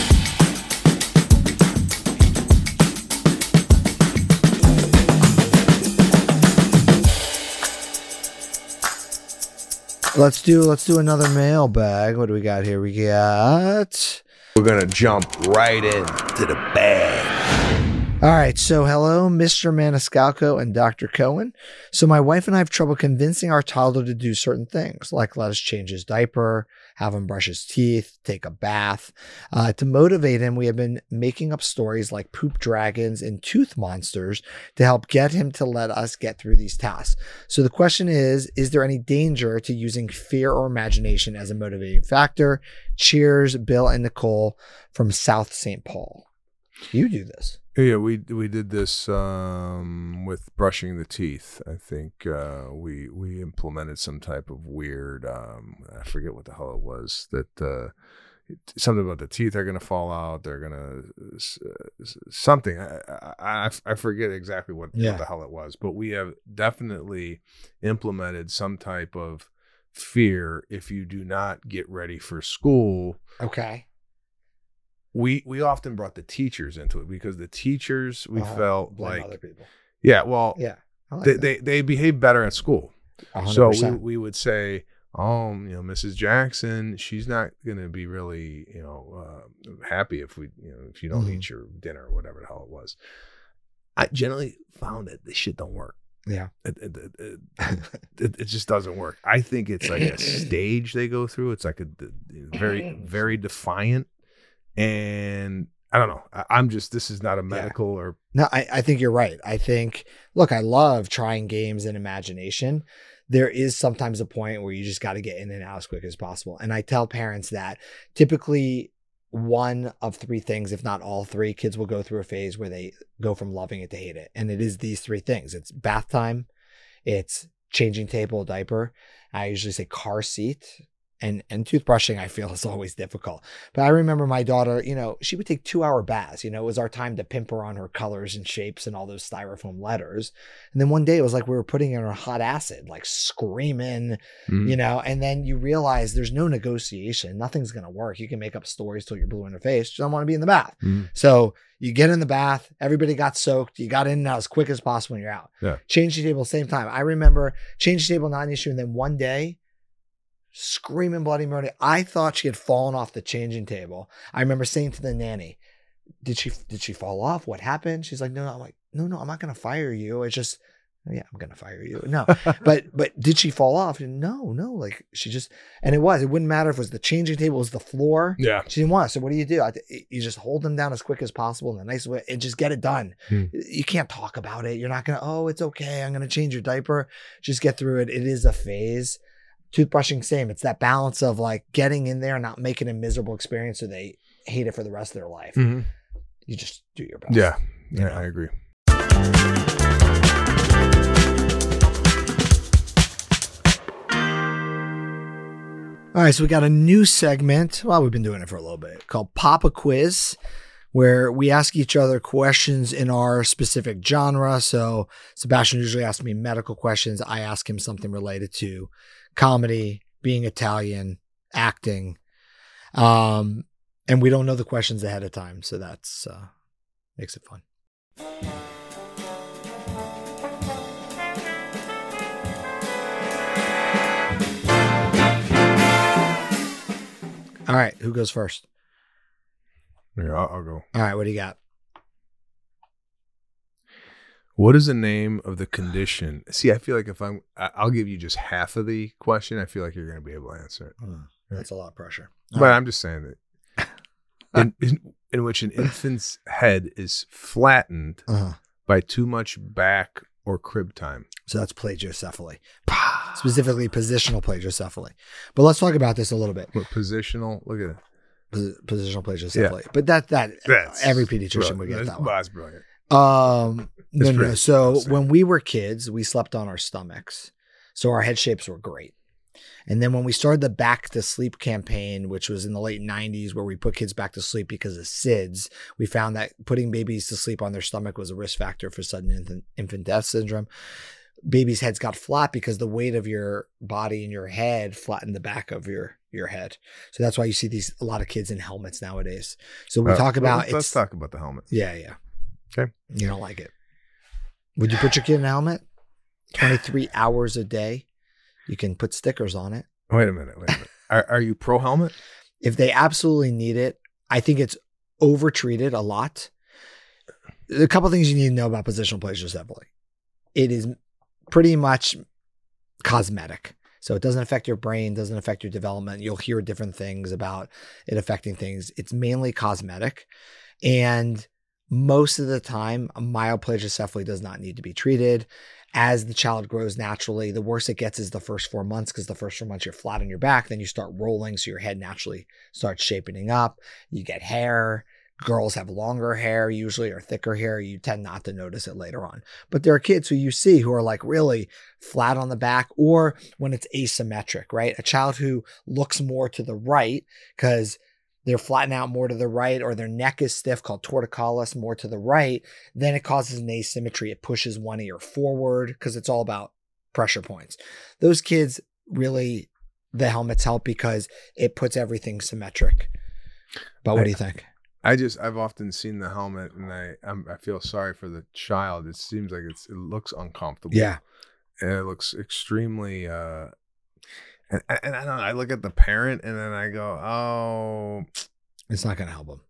Speaker 3: Let's do let's do another mailbag. What do we got here? We got
Speaker 2: We're going to jump right into the bag.
Speaker 3: All right, so hello, Mister Maniscalco and Doctor Cohen. So my wife and I have trouble convincing our toddler to do certain things, like let us change his diaper, have him brush his teeth, take a bath. Uh, to motivate him, we have been making up stories like poop dragons and tooth monsters to help get him to let us get through these tasks. So the question is, is there any danger to using fear or imagination as a motivating factor? Cheers, Bill and Nicole from South Saint Paul. You do this.
Speaker 2: Yeah, we we did this um, with brushing the teeth. I think uh, we we implemented some type of weird. Um, I forget what the hell it was. That uh, it- something about the teeth are going to fall out. They're going to uh, something. I, I I forget exactly what,
Speaker 3: Yeah.
Speaker 2: what the hell it was. But we have definitely implemented some type of fear. If you do not get ready for school,
Speaker 3: Okay.
Speaker 2: we we often brought the teachers into it because the teachers we
Speaker 3: Uh-huh.
Speaker 2: felt
Speaker 3: Blame
Speaker 2: like
Speaker 3: other people.
Speaker 2: yeah well
Speaker 3: Yeah. I like
Speaker 2: they,
Speaker 3: that.
Speaker 2: they they behave better at school.
Speaker 3: one hundred
Speaker 2: So we,
Speaker 3: percent.
Speaker 2: we would say, oh, you know, Missus Jackson, she's not gonna be really, you know, uh, happy if we, you know, if you don't
Speaker 3: Mhm.
Speaker 2: eat your dinner or whatever the hell it was. I generally found that this shit don't work.
Speaker 3: Yeah.
Speaker 2: It it, it, it, it it just doesn't work. I think it's like a stage they go through. It's like a very very defiant, and I don't know. I, I'm just this is not a medical or
Speaker 3: No, I, I think you're right. I think, look, I love trying games and imagination. There is sometimes a point where you just got to get in and out as quick as possible. And I tell parents that typically one of three things, if not all three, kids will go through a phase where they go from loving it to hate it. And it is these three things. It's bath time, it's changing table, diaper. I usually say car seat. And and toothbrushing, I feel, is always difficult. But I remember my daughter, you know, she would take two hour baths. You know, it was our time to pimp her on her colors and shapes and all those styrofoam letters. And then one day it was like we were putting in her hot acid, like screaming,
Speaker 2: Mm.
Speaker 3: you know, and then you realize there's no negotiation. Nothing's going to work. You can make up stories till you're blue in the face. You don't want to be in the bath.
Speaker 2: Mm.
Speaker 3: So you get in the bath, everybody got soaked. You got in and out as quick as possible when you're out.
Speaker 2: Yeah.
Speaker 3: Change the table, same time. I remember change the table, not an issue. And then one day, screaming bloody murder. I thought she had fallen off the changing table. I remember saying to the nanny, did she did she fall off? What happened? She's like, no, no. I'm like, no, no, I'm not going to fire you. It's just, yeah, I'm going to fire you. No, but but did she fall off? No, no. Like she just, and it was, it wouldn't matter if it was the changing table, it was the floor.
Speaker 2: Yeah.
Speaker 3: She didn't want it. So what do you do? I, you just hold them down as quick as possible in a nice way and just get it done.
Speaker 2: Hmm.
Speaker 3: You can't talk about it. You're not going to, oh, it's okay. I'm going to change your diaper. Just get through it. It is a phase. Toothbrushing, same. It's that balance of like getting in there and not making a miserable experience so they hate it for the rest of their life.
Speaker 2: Mhm.
Speaker 3: You just do your best.
Speaker 2: Yeah.
Speaker 3: You
Speaker 2: Yeah,
Speaker 3: know?
Speaker 2: I agree.
Speaker 3: All right, so we got a new segment. Well, we've been doing it for a little bit called Papa Quiz, where we ask each other questions in our specific genre. So Sebastian usually asks me medical questions. I ask him something related to comedy, being Italian, acting. Um, and we don't know the questions ahead of time. So that's uh, makes it fun. All right, who goes first?
Speaker 2: Yeah, I'll, I'll go.
Speaker 3: All right, what do you got?
Speaker 2: What is the name of the condition? See, I feel like if I'm, I- I'll give you just half of the question. I feel like you're going to be able to answer it.
Speaker 3: Hmm, that's a lot of pressure.
Speaker 2: But I'm just saying that in, in, in which an infant's head is flattened
Speaker 3: Uh-huh.
Speaker 2: by too much back or crib time.
Speaker 3: So that's plagiocephaly, specifically positional plagiocephaly. But let's talk about this a little bit.
Speaker 2: What positional? Look at it.
Speaker 3: Pos- Positional plagiocephaly. But that that
Speaker 2: That's
Speaker 3: every pediatrician would get
Speaker 2: brilliant.
Speaker 3: that one.
Speaker 2: That's brilliant.
Speaker 3: Um, no,
Speaker 2: It's
Speaker 3: no.
Speaker 2: pretty
Speaker 3: So
Speaker 2: interesting.
Speaker 3: when we were kids, we slept on our stomachs. So our head shapes were great. And then when we started the Back to Sleep campaign, which was in the late nineties, where we put kids back to sleep because of S I D S, we found that putting babies to sleep on their stomach was a risk factor for sudden infant, infant death syndrome. Babies' heads got flat because the weight of your body and your head flattened the back of your your head. So that's why you see these a lot of kids in helmets nowadays. So we
Speaker 2: Uh,
Speaker 3: talk about
Speaker 2: let's, let's
Speaker 3: it's
Speaker 2: talk about the helmet.
Speaker 3: yeah, yeah.
Speaker 2: Okay.
Speaker 3: You don't like it. Would you put your kid in a helmet? twenty-three hours a day. You can put stickers on it.
Speaker 2: Wait a minute. Wait a minute. Are, are you pro helmet?
Speaker 3: If they absolutely need it, I think it's overtreated a lot. A couple things you need to know about positional plagiocephaly. It is pretty much cosmetic. So it doesn't affect your brain, doesn't affect your development. You'll hear different things about it affecting things. It's mainly cosmetic. And most of the time, a mild plagiocephaly does not need to be treated. As the child grows naturally, the worse it gets is the first four months because the first four months you're flat on your back. Then you start rolling, so your head naturally starts shaping up. You get hair. Girls have longer hair usually or thicker hair. You tend not to notice it later on. But there are kids who you see who are like really flat on the back or when it's asymmetric, right? A child who looks more to the right because they're flattened out more to the right or their neck is stiff called torticollis more to the right, then it causes an asymmetry. It pushes one ear forward because it's all about pressure points. Those kids really, the helmets help because it puts everything symmetric. But what do you think?
Speaker 2: I just I've often seen the helmet and I I'm, I feel sorry for the child. It seems like it's it looks uncomfortable.
Speaker 3: Yeah.
Speaker 2: And it looks extremely uh And, and I don't know, I look at the parent and then I go, oh,
Speaker 3: It's not going to help them.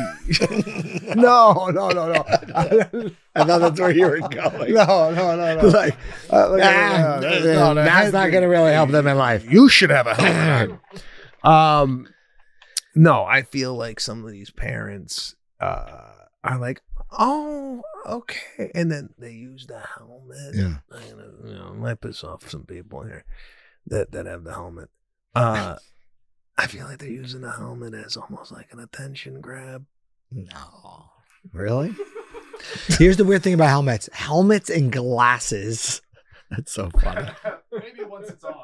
Speaker 2: no, no, no, no.
Speaker 3: I thought that's where you were going.
Speaker 2: No, no, no, no.
Speaker 3: Like,
Speaker 2: Uh, look at-
Speaker 3: ah,
Speaker 2: no, no, no, that
Speaker 3: that's
Speaker 2: has
Speaker 3: not
Speaker 2: to-
Speaker 3: going to really help them in life.
Speaker 2: You should have a helmet. um, no, I feel like some of these parents uh, are like, oh, okay, and then they use the helmet.
Speaker 3: Yeah.
Speaker 2: I'm gonna, you know, might piss off some people here that that have the helmet. Uh, I feel like they're using the helmet as almost like an attention grab.
Speaker 3: No. Really? Here's the weird thing about helmets. Helmets and glasses. That's so funny.
Speaker 1: Maybe once it's on.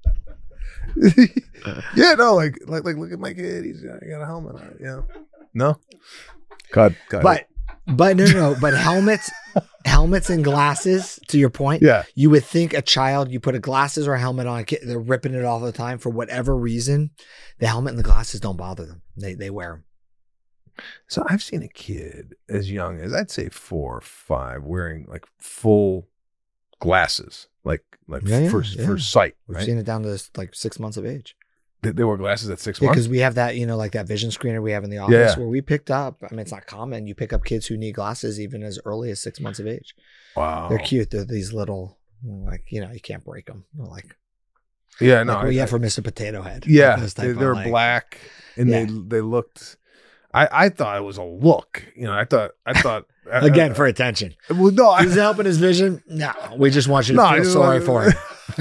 Speaker 2: Yeah, no, like like like look at my kid. He's got, he got a helmet on. You know, no. Cut, cut.
Speaker 3: But but no, no, no. But helmets, helmets and glasses. To your point,
Speaker 2: yeah,
Speaker 3: you would think a child, you put a glasses or a helmet on, a kid, they're ripping it all the time for whatever reason. The helmet and the glasses don't bother them. They they wear them.
Speaker 2: so I've seen a kid as young as I'd say four or five wearing like full glasses, like like
Speaker 3: Yeah, yeah,
Speaker 2: for
Speaker 3: yeah.
Speaker 2: for sight.
Speaker 3: We've
Speaker 2: Right?
Speaker 3: seen it down to like six months of age.
Speaker 2: They, they wore glasses at six
Speaker 3: Because
Speaker 2: months.
Speaker 3: we have that, you know, like that vision screener we have in the office
Speaker 2: Yeah.
Speaker 3: where we picked up. I mean, it's not common. You pick up kids who need glasses even as early as six months of age.
Speaker 2: Wow,
Speaker 3: They're cute. They're these little, like, you know, you can't break them. They're like,
Speaker 2: Yeah, no,
Speaker 3: like what
Speaker 2: I-
Speaker 3: you have
Speaker 2: I-
Speaker 3: for Mister Potato Head.
Speaker 2: yeah,
Speaker 3: Like those type
Speaker 2: they,
Speaker 3: of,
Speaker 2: they're
Speaker 3: like-
Speaker 2: black and
Speaker 3: Yeah.
Speaker 2: they they looked. I I thought it was a look. You know, I thought I thought
Speaker 3: Again,
Speaker 2: uh,
Speaker 3: for attention.
Speaker 2: well, no, I,
Speaker 3: Is it helping his vision? No. We just want you to
Speaker 2: No, I
Speaker 3: feel
Speaker 2: just
Speaker 3: sorry
Speaker 2: want-
Speaker 3: for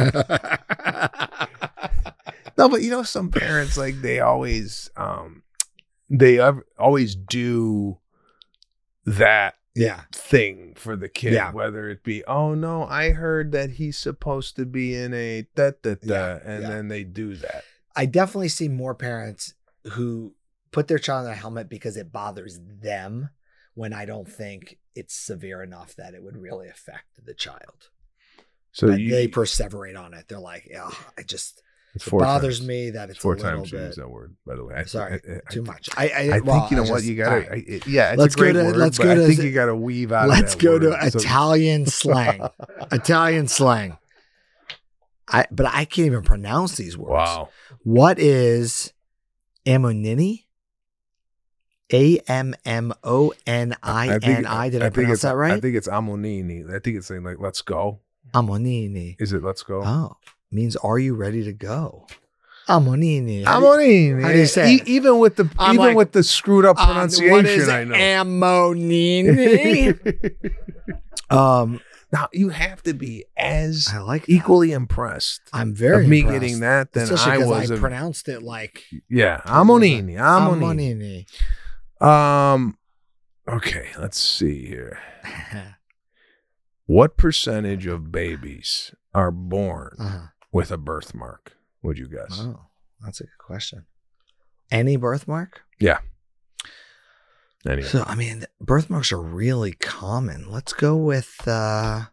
Speaker 3: him.
Speaker 2: No, but you know, some parents like they always, um, they ev- always do that
Speaker 3: Yeah.
Speaker 2: thing for the kid,
Speaker 3: Yeah.
Speaker 2: whether it be, oh no, I heard that he's supposed to be in a da da da,
Speaker 3: Yeah,
Speaker 2: and
Speaker 3: yeah.
Speaker 2: then they do that.
Speaker 3: I definitely see more parents who put their child in a helmet because it bothers them when I don't think it's severe enough that it would really affect the child.
Speaker 2: So
Speaker 3: But
Speaker 2: you,
Speaker 3: they perseverate on it. They're like, yeah, I just,
Speaker 2: it's
Speaker 3: it
Speaker 2: four
Speaker 3: bothers
Speaker 2: times.
Speaker 3: me that
Speaker 2: It's
Speaker 3: it's
Speaker 2: four
Speaker 3: a little
Speaker 2: times you
Speaker 3: bit.
Speaker 2: use that word, by the way. I,
Speaker 3: Sorry,
Speaker 2: I, I,
Speaker 3: too
Speaker 2: I,
Speaker 3: much. I, I,
Speaker 2: I
Speaker 3: well,
Speaker 2: think you know
Speaker 3: I
Speaker 2: what
Speaker 3: just-
Speaker 2: you gotta.
Speaker 3: all right.
Speaker 2: I, it- yeah, it's
Speaker 3: Let's
Speaker 2: a great
Speaker 3: go to-
Speaker 2: word,
Speaker 3: let's
Speaker 2: but
Speaker 3: go
Speaker 2: I
Speaker 3: to-
Speaker 2: think you got to weave out. of
Speaker 3: Let's
Speaker 2: that
Speaker 3: go to
Speaker 2: word. So-
Speaker 3: Italian slang. Italian slang. I but I can't even pronounce these words.
Speaker 2: Wow.
Speaker 3: What is ammonini? A M M O N I N I. Did I,
Speaker 2: think
Speaker 3: pronounce
Speaker 2: it's,
Speaker 3: that right?
Speaker 2: I think it's Amonini. I think it's saying like "Let's go."
Speaker 3: Ammonini.
Speaker 2: Is it "Let's go"?
Speaker 3: Oh, means are you ready to go? Ammonini.
Speaker 2: Amonini.
Speaker 3: how do you say
Speaker 2: E-
Speaker 3: it?
Speaker 2: even with the
Speaker 3: I'm
Speaker 2: even
Speaker 3: like,
Speaker 2: with the screwed up
Speaker 3: Um,
Speaker 2: pronunciation,
Speaker 3: what is
Speaker 2: I know.
Speaker 3: ammonini? um,
Speaker 2: Now you have to be as
Speaker 3: I like that.
Speaker 2: equally impressed
Speaker 3: I'm very
Speaker 2: of me
Speaker 3: impressed.
Speaker 2: getting that than
Speaker 3: Especially
Speaker 2: I
Speaker 3: because
Speaker 2: was.
Speaker 3: I
Speaker 2: of-
Speaker 3: pronounced it like
Speaker 2: yeah, Amonini. Amonini.
Speaker 3: ammonini.
Speaker 2: Um. Okay, let's see here. What percentage of babies are born
Speaker 3: uh-huh.
Speaker 2: with a birthmark? Would you guess?
Speaker 3: Oh, that's a good question. Any birthmark?
Speaker 2: Yeah. Anyway.
Speaker 3: So, I mean, birthmarks are really common. Let's go with uh,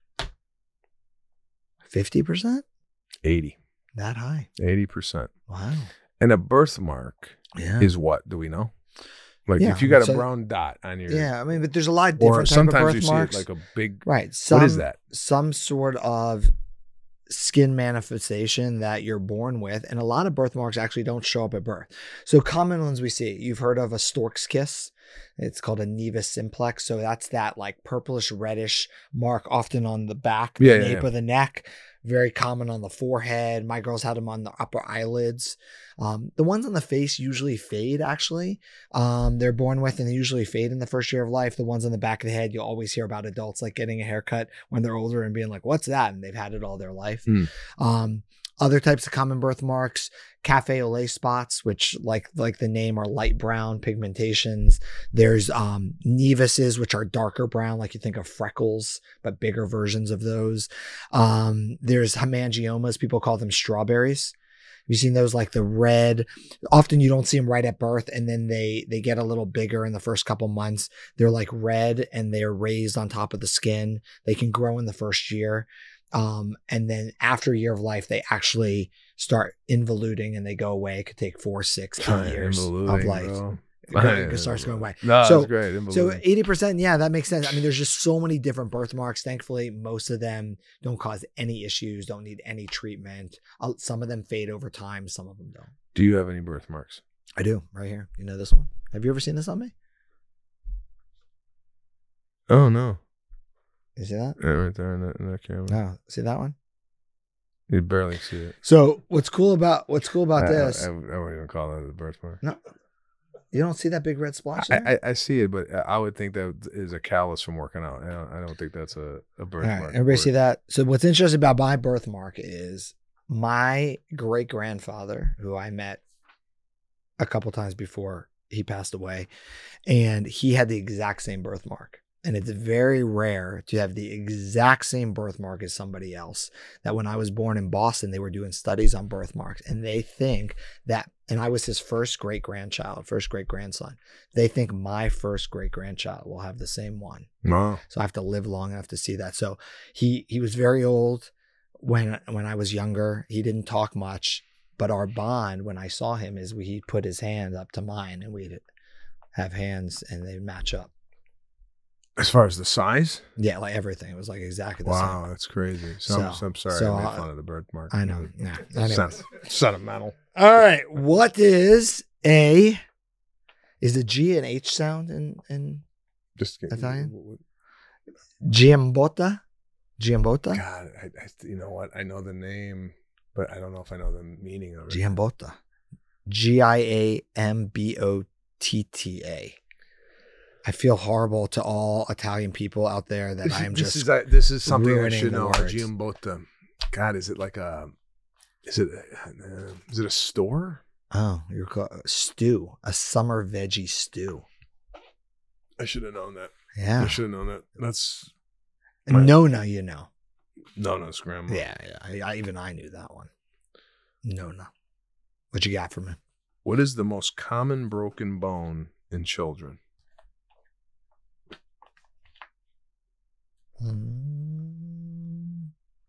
Speaker 3: fifty percent?
Speaker 2: eighty.
Speaker 3: That high.
Speaker 2: eighty percent.
Speaker 3: Wow.
Speaker 2: And a birthmark
Speaker 3: Yeah.
Speaker 2: is what? Do we know? Like
Speaker 3: Yeah,
Speaker 2: if you got a
Speaker 3: so-
Speaker 2: brown dot on your
Speaker 3: Yeah, I mean, but there's a lot of
Speaker 2: or
Speaker 3: different type of
Speaker 2: sometimes you see it
Speaker 3: birthmarks.
Speaker 2: like a big
Speaker 3: right. Some,
Speaker 2: what is that?
Speaker 3: Some sort of skin manifestation that you're born with. And a lot of birthmarks actually don't show up at birth. So common ones we see, you've heard of a stork's kiss. It's called a nevus simplex. So that's that like purplish reddish mark often on the back, the
Speaker 2: Yeah, yeah,
Speaker 3: nape
Speaker 2: yeah.
Speaker 3: of the neck. Very common on the forehead. My girls had them on the upper eyelids. Um, the ones on the face usually fade, actually. Um, they're born with and they usually fade in the first year of life. The ones on the back of the head, you'll always hear about adults like getting a haircut when they're older and being like, what's that? And they've had it all their life.
Speaker 2: Hmm.
Speaker 3: Um, other types of common birthmarks, cafe au lait spots, which like like the name are light brown pigmentations. There's um, nevuses, which are darker brown, like you think of freckles, but bigger versions of those. Um, there's hemangiomas. People call them strawberries. Have you seen those, like the red? Often you don't see them right at birth, and then they they get a little bigger in the first couple months. They're like red, and they're raised on top of the skin. They can grow in the first year. Um, and then after a year of life, they actually start involuting and they go away. It could take four, six, eight years of
Speaker 2: Involuting,
Speaker 3: life.
Speaker 2: bro.
Speaker 3: it starts going away.
Speaker 2: No,
Speaker 3: so,
Speaker 2: that's great.
Speaker 3: So eighty percent, yeah, that makes sense. I mean, there's just so many different birthmarks. Thankfully, most of them don't cause any issues, don't need any treatment. I'll, some of them fade over time. Some of them don't.
Speaker 2: Do you have any birthmarks?
Speaker 3: I do, right here. You know this one? Have you ever seen this on me?
Speaker 2: Oh, no.
Speaker 3: You see that?
Speaker 2: Yeah, right there in that, in that camera.
Speaker 3: No. See that one?
Speaker 2: You barely see it.
Speaker 3: So what's cool about what's cool about
Speaker 2: I,
Speaker 3: this?
Speaker 2: I, I wouldn't even call that a birthmark.
Speaker 3: No, you don't see that big red splotch there?
Speaker 2: I, I, I see it, but I would think that is a callus from working out. I don't, I don't think that's a, a
Speaker 3: All
Speaker 2: birthmark.
Speaker 3: right, everybody see that? So what's interesting about my birthmark is my great grandfather, who I met a couple times before he passed away, and he had the exact same birthmark. And it's very rare to have the exact same birthmark as somebody else. That when I was born in Boston, they were doing studies on birthmarks, and they think that, and I was his first great grandchild, first great grandson. They think my first great grandchild will have the same one.
Speaker 2: Wow.
Speaker 3: So I have to live long enough to see that. So he he was very old when when I was younger. He didn't talk much, but our bond when I saw him is we, he'd put his hand up to mine, and we'd have hands, and they'd match up.
Speaker 2: As far as the size?
Speaker 3: Yeah, like everything. It was like exactly the
Speaker 2: Wow,
Speaker 3: same.
Speaker 2: that's crazy. So,
Speaker 3: So-
Speaker 2: I'm, so I'm sorry
Speaker 3: so
Speaker 2: I made
Speaker 3: I-
Speaker 2: fun of the birthmark.
Speaker 3: I know. Yeah. Anyway.
Speaker 2: Sen- sentimental.
Speaker 3: All right. What is a is the G and H sound in in
Speaker 2: Just kidding.
Speaker 3: Italian? Giambotta? Giambotta?
Speaker 2: God, I, I, you know what? I know the name, but I don't know if I know the meaning of it.
Speaker 3: Giambotta. G I A M B O T T A. I feel horrible to all Italian people out there that
Speaker 2: This,
Speaker 3: I am
Speaker 2: this
Speaker 3: just
Speaker 2: is uh, this is something I
Speaker 3: ruining
Speaker 2: should
Speaker 3: the
Speaker 2: know.
Speaker 3: words.
Speaker 2: Giambotta. God, is it like a? Is it? Uh, is it a store?
Speaker 3: oh, you're called stew, a summer veggie stew.
Speaker 2: I should have known that.
Speaker 3: Yeah.
Speaker 2: I should have known that. That's my-
Speaker 3: No, no, you know.
Speaker 2: no, no, grandma.
Speaker 3: Yeah, yeah. I, I even I knew that one. No, no. What you got for me?
Speaker 2: What is the most common broken bone in children?
Speaker 3: Mm.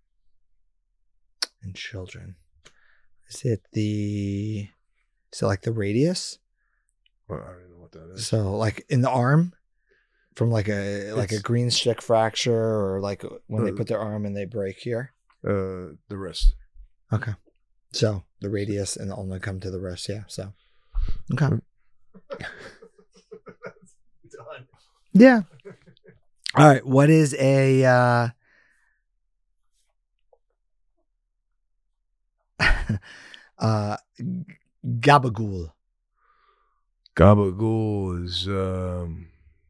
Speaker 3: And children. Is it the? Is it like the radius?
Speaker 2: Well, I don't know what that is.
Speaker 3: So like in the arm, from like a like a
Speaker 2: It's-
Speaker 3: green stick fracture, or like when they
Speaker 2: Uh,
Speaker 3: put their arm and they break here.
Speaker 2: Uh, the wrist.
Speaker 3: Okay. So the radius and only come to the wrist. Yeah. So. Okay. Yeah. All right. What is a uh, uh, gabagool?
Speaker 2: Gabagool is um.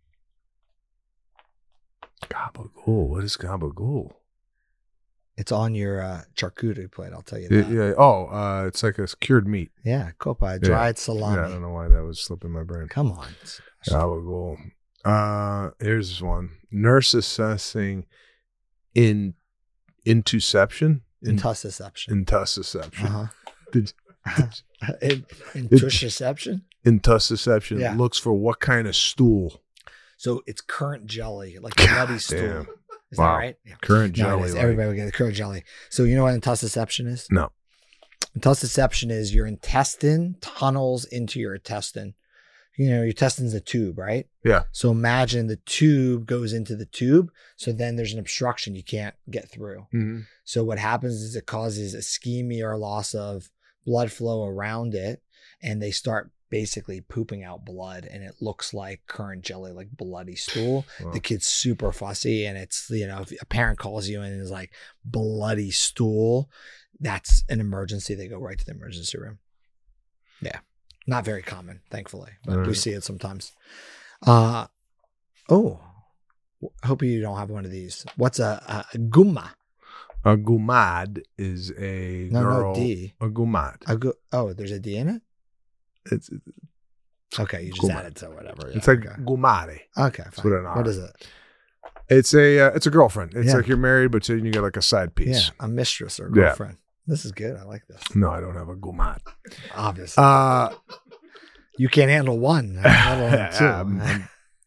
Speaker 2: Gabagool. What is gabagool?
Speaker 3: It's on your uh, charcuterie plate. I'll tell you
Speaker 2: Yeah,
Speaker 3: that.
Speaker 2: yeah. Oh, uh, it's like a cured meat.
Speaker 3: Yeah, copa, dried
Speaker 2: Yeah,
Speaker 3: salami.
Speaker 2: I don't know why that was slipping my brain.
Speaker 3: Come on.
Speaker 2: Gabagool. Uh, here's one. Nurse assessing in intusception. In,
Speaker 3: Intussusception.
Speaker 2: intussusception.
Speaker 3: Uh-huh.
Speaker 2: Did-
Speaker 3: In, intussusception?
Speaker 2: Intussusception
Speaker 3: Yeah.
Speaker 2: looks for what kind of stool?
Speaker 3: So it's current jelly, like
Speaker 2: God
Speaker 3: bloody stool.
Speaker 2: damn.
Speaker 3: Is
Speaker 2: Wow.
Speaker 3: that right? Yeah.
Speaker 2: Current
Speaker 3: No, it
Speaker 2: jelly.
Speaker 3: is.
Speaker 2: like-
Speaker 3: Everybody will get the current jelly. So you know what intussusception is?
Speaker 2: No.
Speaker 3: Intussusception is your intestine tunnels into your intestine. You know, your intestine's a tube, right?
Speaker 2: Yeah.
Speaker 3: So imagine the tube goes into the tube. So then there's an obstruction you can't get through.
Speaker 2: Mhm.
Speaker 3: So what happens is it causes ischemia or loss of blood flow around it. And they start basically pooping out blood, and it looks like current jelly, like bloody stool.
Speaker 2: Wow.
Speaker 3: The kid's super fussy, and it's, you know, if a parent calls you and is like bloody stool, that's an emergency. They go right to the emergency room. Yeah. Not very common, thankfully, but we
Speaker 2: Right.
Speaker 3: see it sometimes. Uh, oh, I hope you don't have one of these. What's a, a gumma?
Speaker 2: A gumad is a
Speaker 3: No,
Speaker 2: girl.
Speaker 3: no, D.
Speaker 2: A gumad.
Speaker 3: A gu- oh, there's a D in it?
Speaker 2: It's
Speaker 3: Okay, you just
Speaker 2: Gumma.
Speaker 3: added to whatever. Yeah,
Speaker 2: it's like
Speaker 3: okay.
Speaker 2: gumare.
Speaker 3: Okay, fine.
Speaker 2: with an
Speaker 3: What
Speaker 2: R.
Speaker 3: is it?
Speaker 2: It's a uh, it's a girlfriend. It's
Speaker 3: Yeah.
Speaker 2: like you're married, but then you get like a side piece.
Speaker 3: Yeah, a mistress or
Speaker 2: Yeah.
Speaker 3: girlfriend. This is good. I like this.
Speaker 2: No, I don't have a gumad.
Speaker 3: Obviously,
Speaker 2: Uh,
Speaker 3: you can't handle one. Let alone
Speaker 2: um,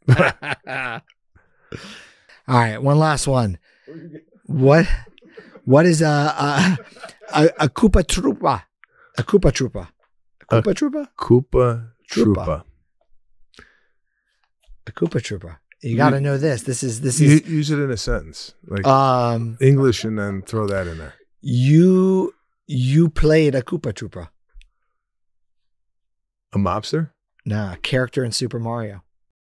Speaker 3: two. All right, one last one. What? What is a a a, a Koopa Troopa? A Koopa Troopa. A
Speaker 2: A-
Speaker 3: Koopa Troopa?
Speaker 2: Koopa
Speaker 3: Troopa.
Speaker 2: Troopa.
Speaker 3: A Koopa Trooper. You got to know this. This is this
Speaker 2: You,
Speaker 3: is
Speaker 2: use it in a sentence, like
Speaker 3: um
Speaker 2: English, and then throw that in there.
Speaker 3: you you played a Koopa Trooper.
Speaker 2: A mobster?
Speaker 3: Nah, character in Super Mario.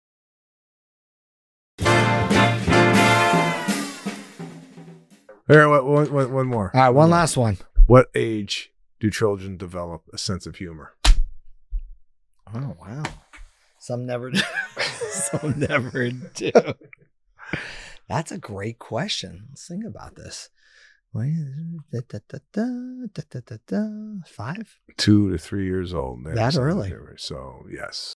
Speaker 2: All right, one, one, one more.
Speaker 3: All right, one last one.
Speaker 2: What age do children develop a sense of humor?
Speaker 3: Oh wow. Some never do. Some never do. That's a great question. Let's think about this. Five?
Speaker 2: Two to three years old. They have
Speaker 3: That
Speaker 2: sense of
Speaker 3: early?
Speaker 2: humor. So, yes.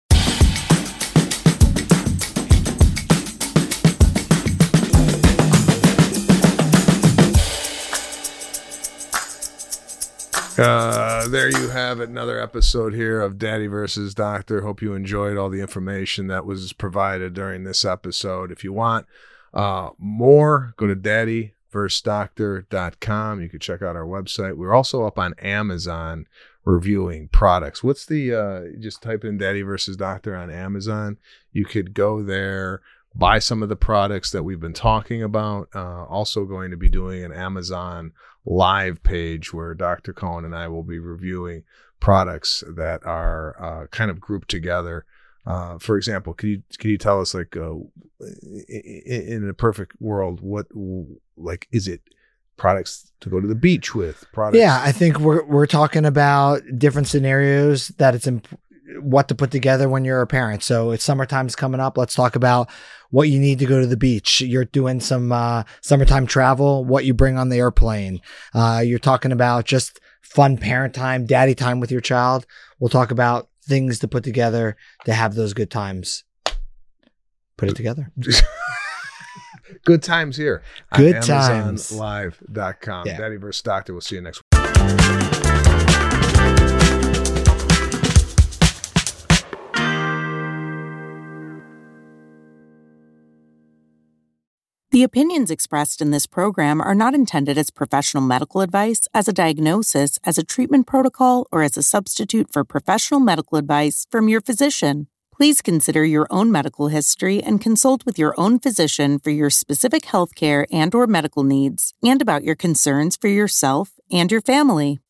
Speaker 2: Uh, there you have it. Another episode here of Daddy versus Doctor. Hope you enjoyed all the information that was provided during this episode. If you want uh, more, go to daddy versus doctor dot com. You can check out our website. We're also up on Amazon reviewing products. What's the, uh, just type in Daddy versus Doctor on Amazon. You could go there, buy some of the products that we've been talking about. Uh, also going to be doing an Amazon live page where Doctor Cohen and I will be reviewing products that are uh, kind of grouped together. Uh, for example, can you can you tell us, like, uh, in, in a perfect world, what, like, is it products to go to the beach with? Products?
Speaker 3: Yeah, I think we're we're talking about different scenarios that it's imp- what to put together when you're a parent. So it's summertime's coming up. Let's talk about what you need to go to the beach. You're doing some uh, summertime travel, what you bring on the airplane. Uh, you're talking about just fun parent time, daddy time with your child. We'll talk about things to put together to have those good times. Put it together.
Speaker 2: Good times here.
Speaker 3: Good
Speaker 2: on
Speaker 3: times.
Speaker 2: Amazon Live dot com.
Speaker 3: Yeah.
Speaker 2: Daddy versus Doctor. We'll see you next week.
Speaker 6: The opinions expressed in this program are not intended as professional medical advice, as a diagnosis, as a treatment protocol, or as a substitute for professional medical advice from your physician. Please consider your own medical history and consult with your own physician for your specific healthcare and/or medical needs and about your concerns for yourself and your family.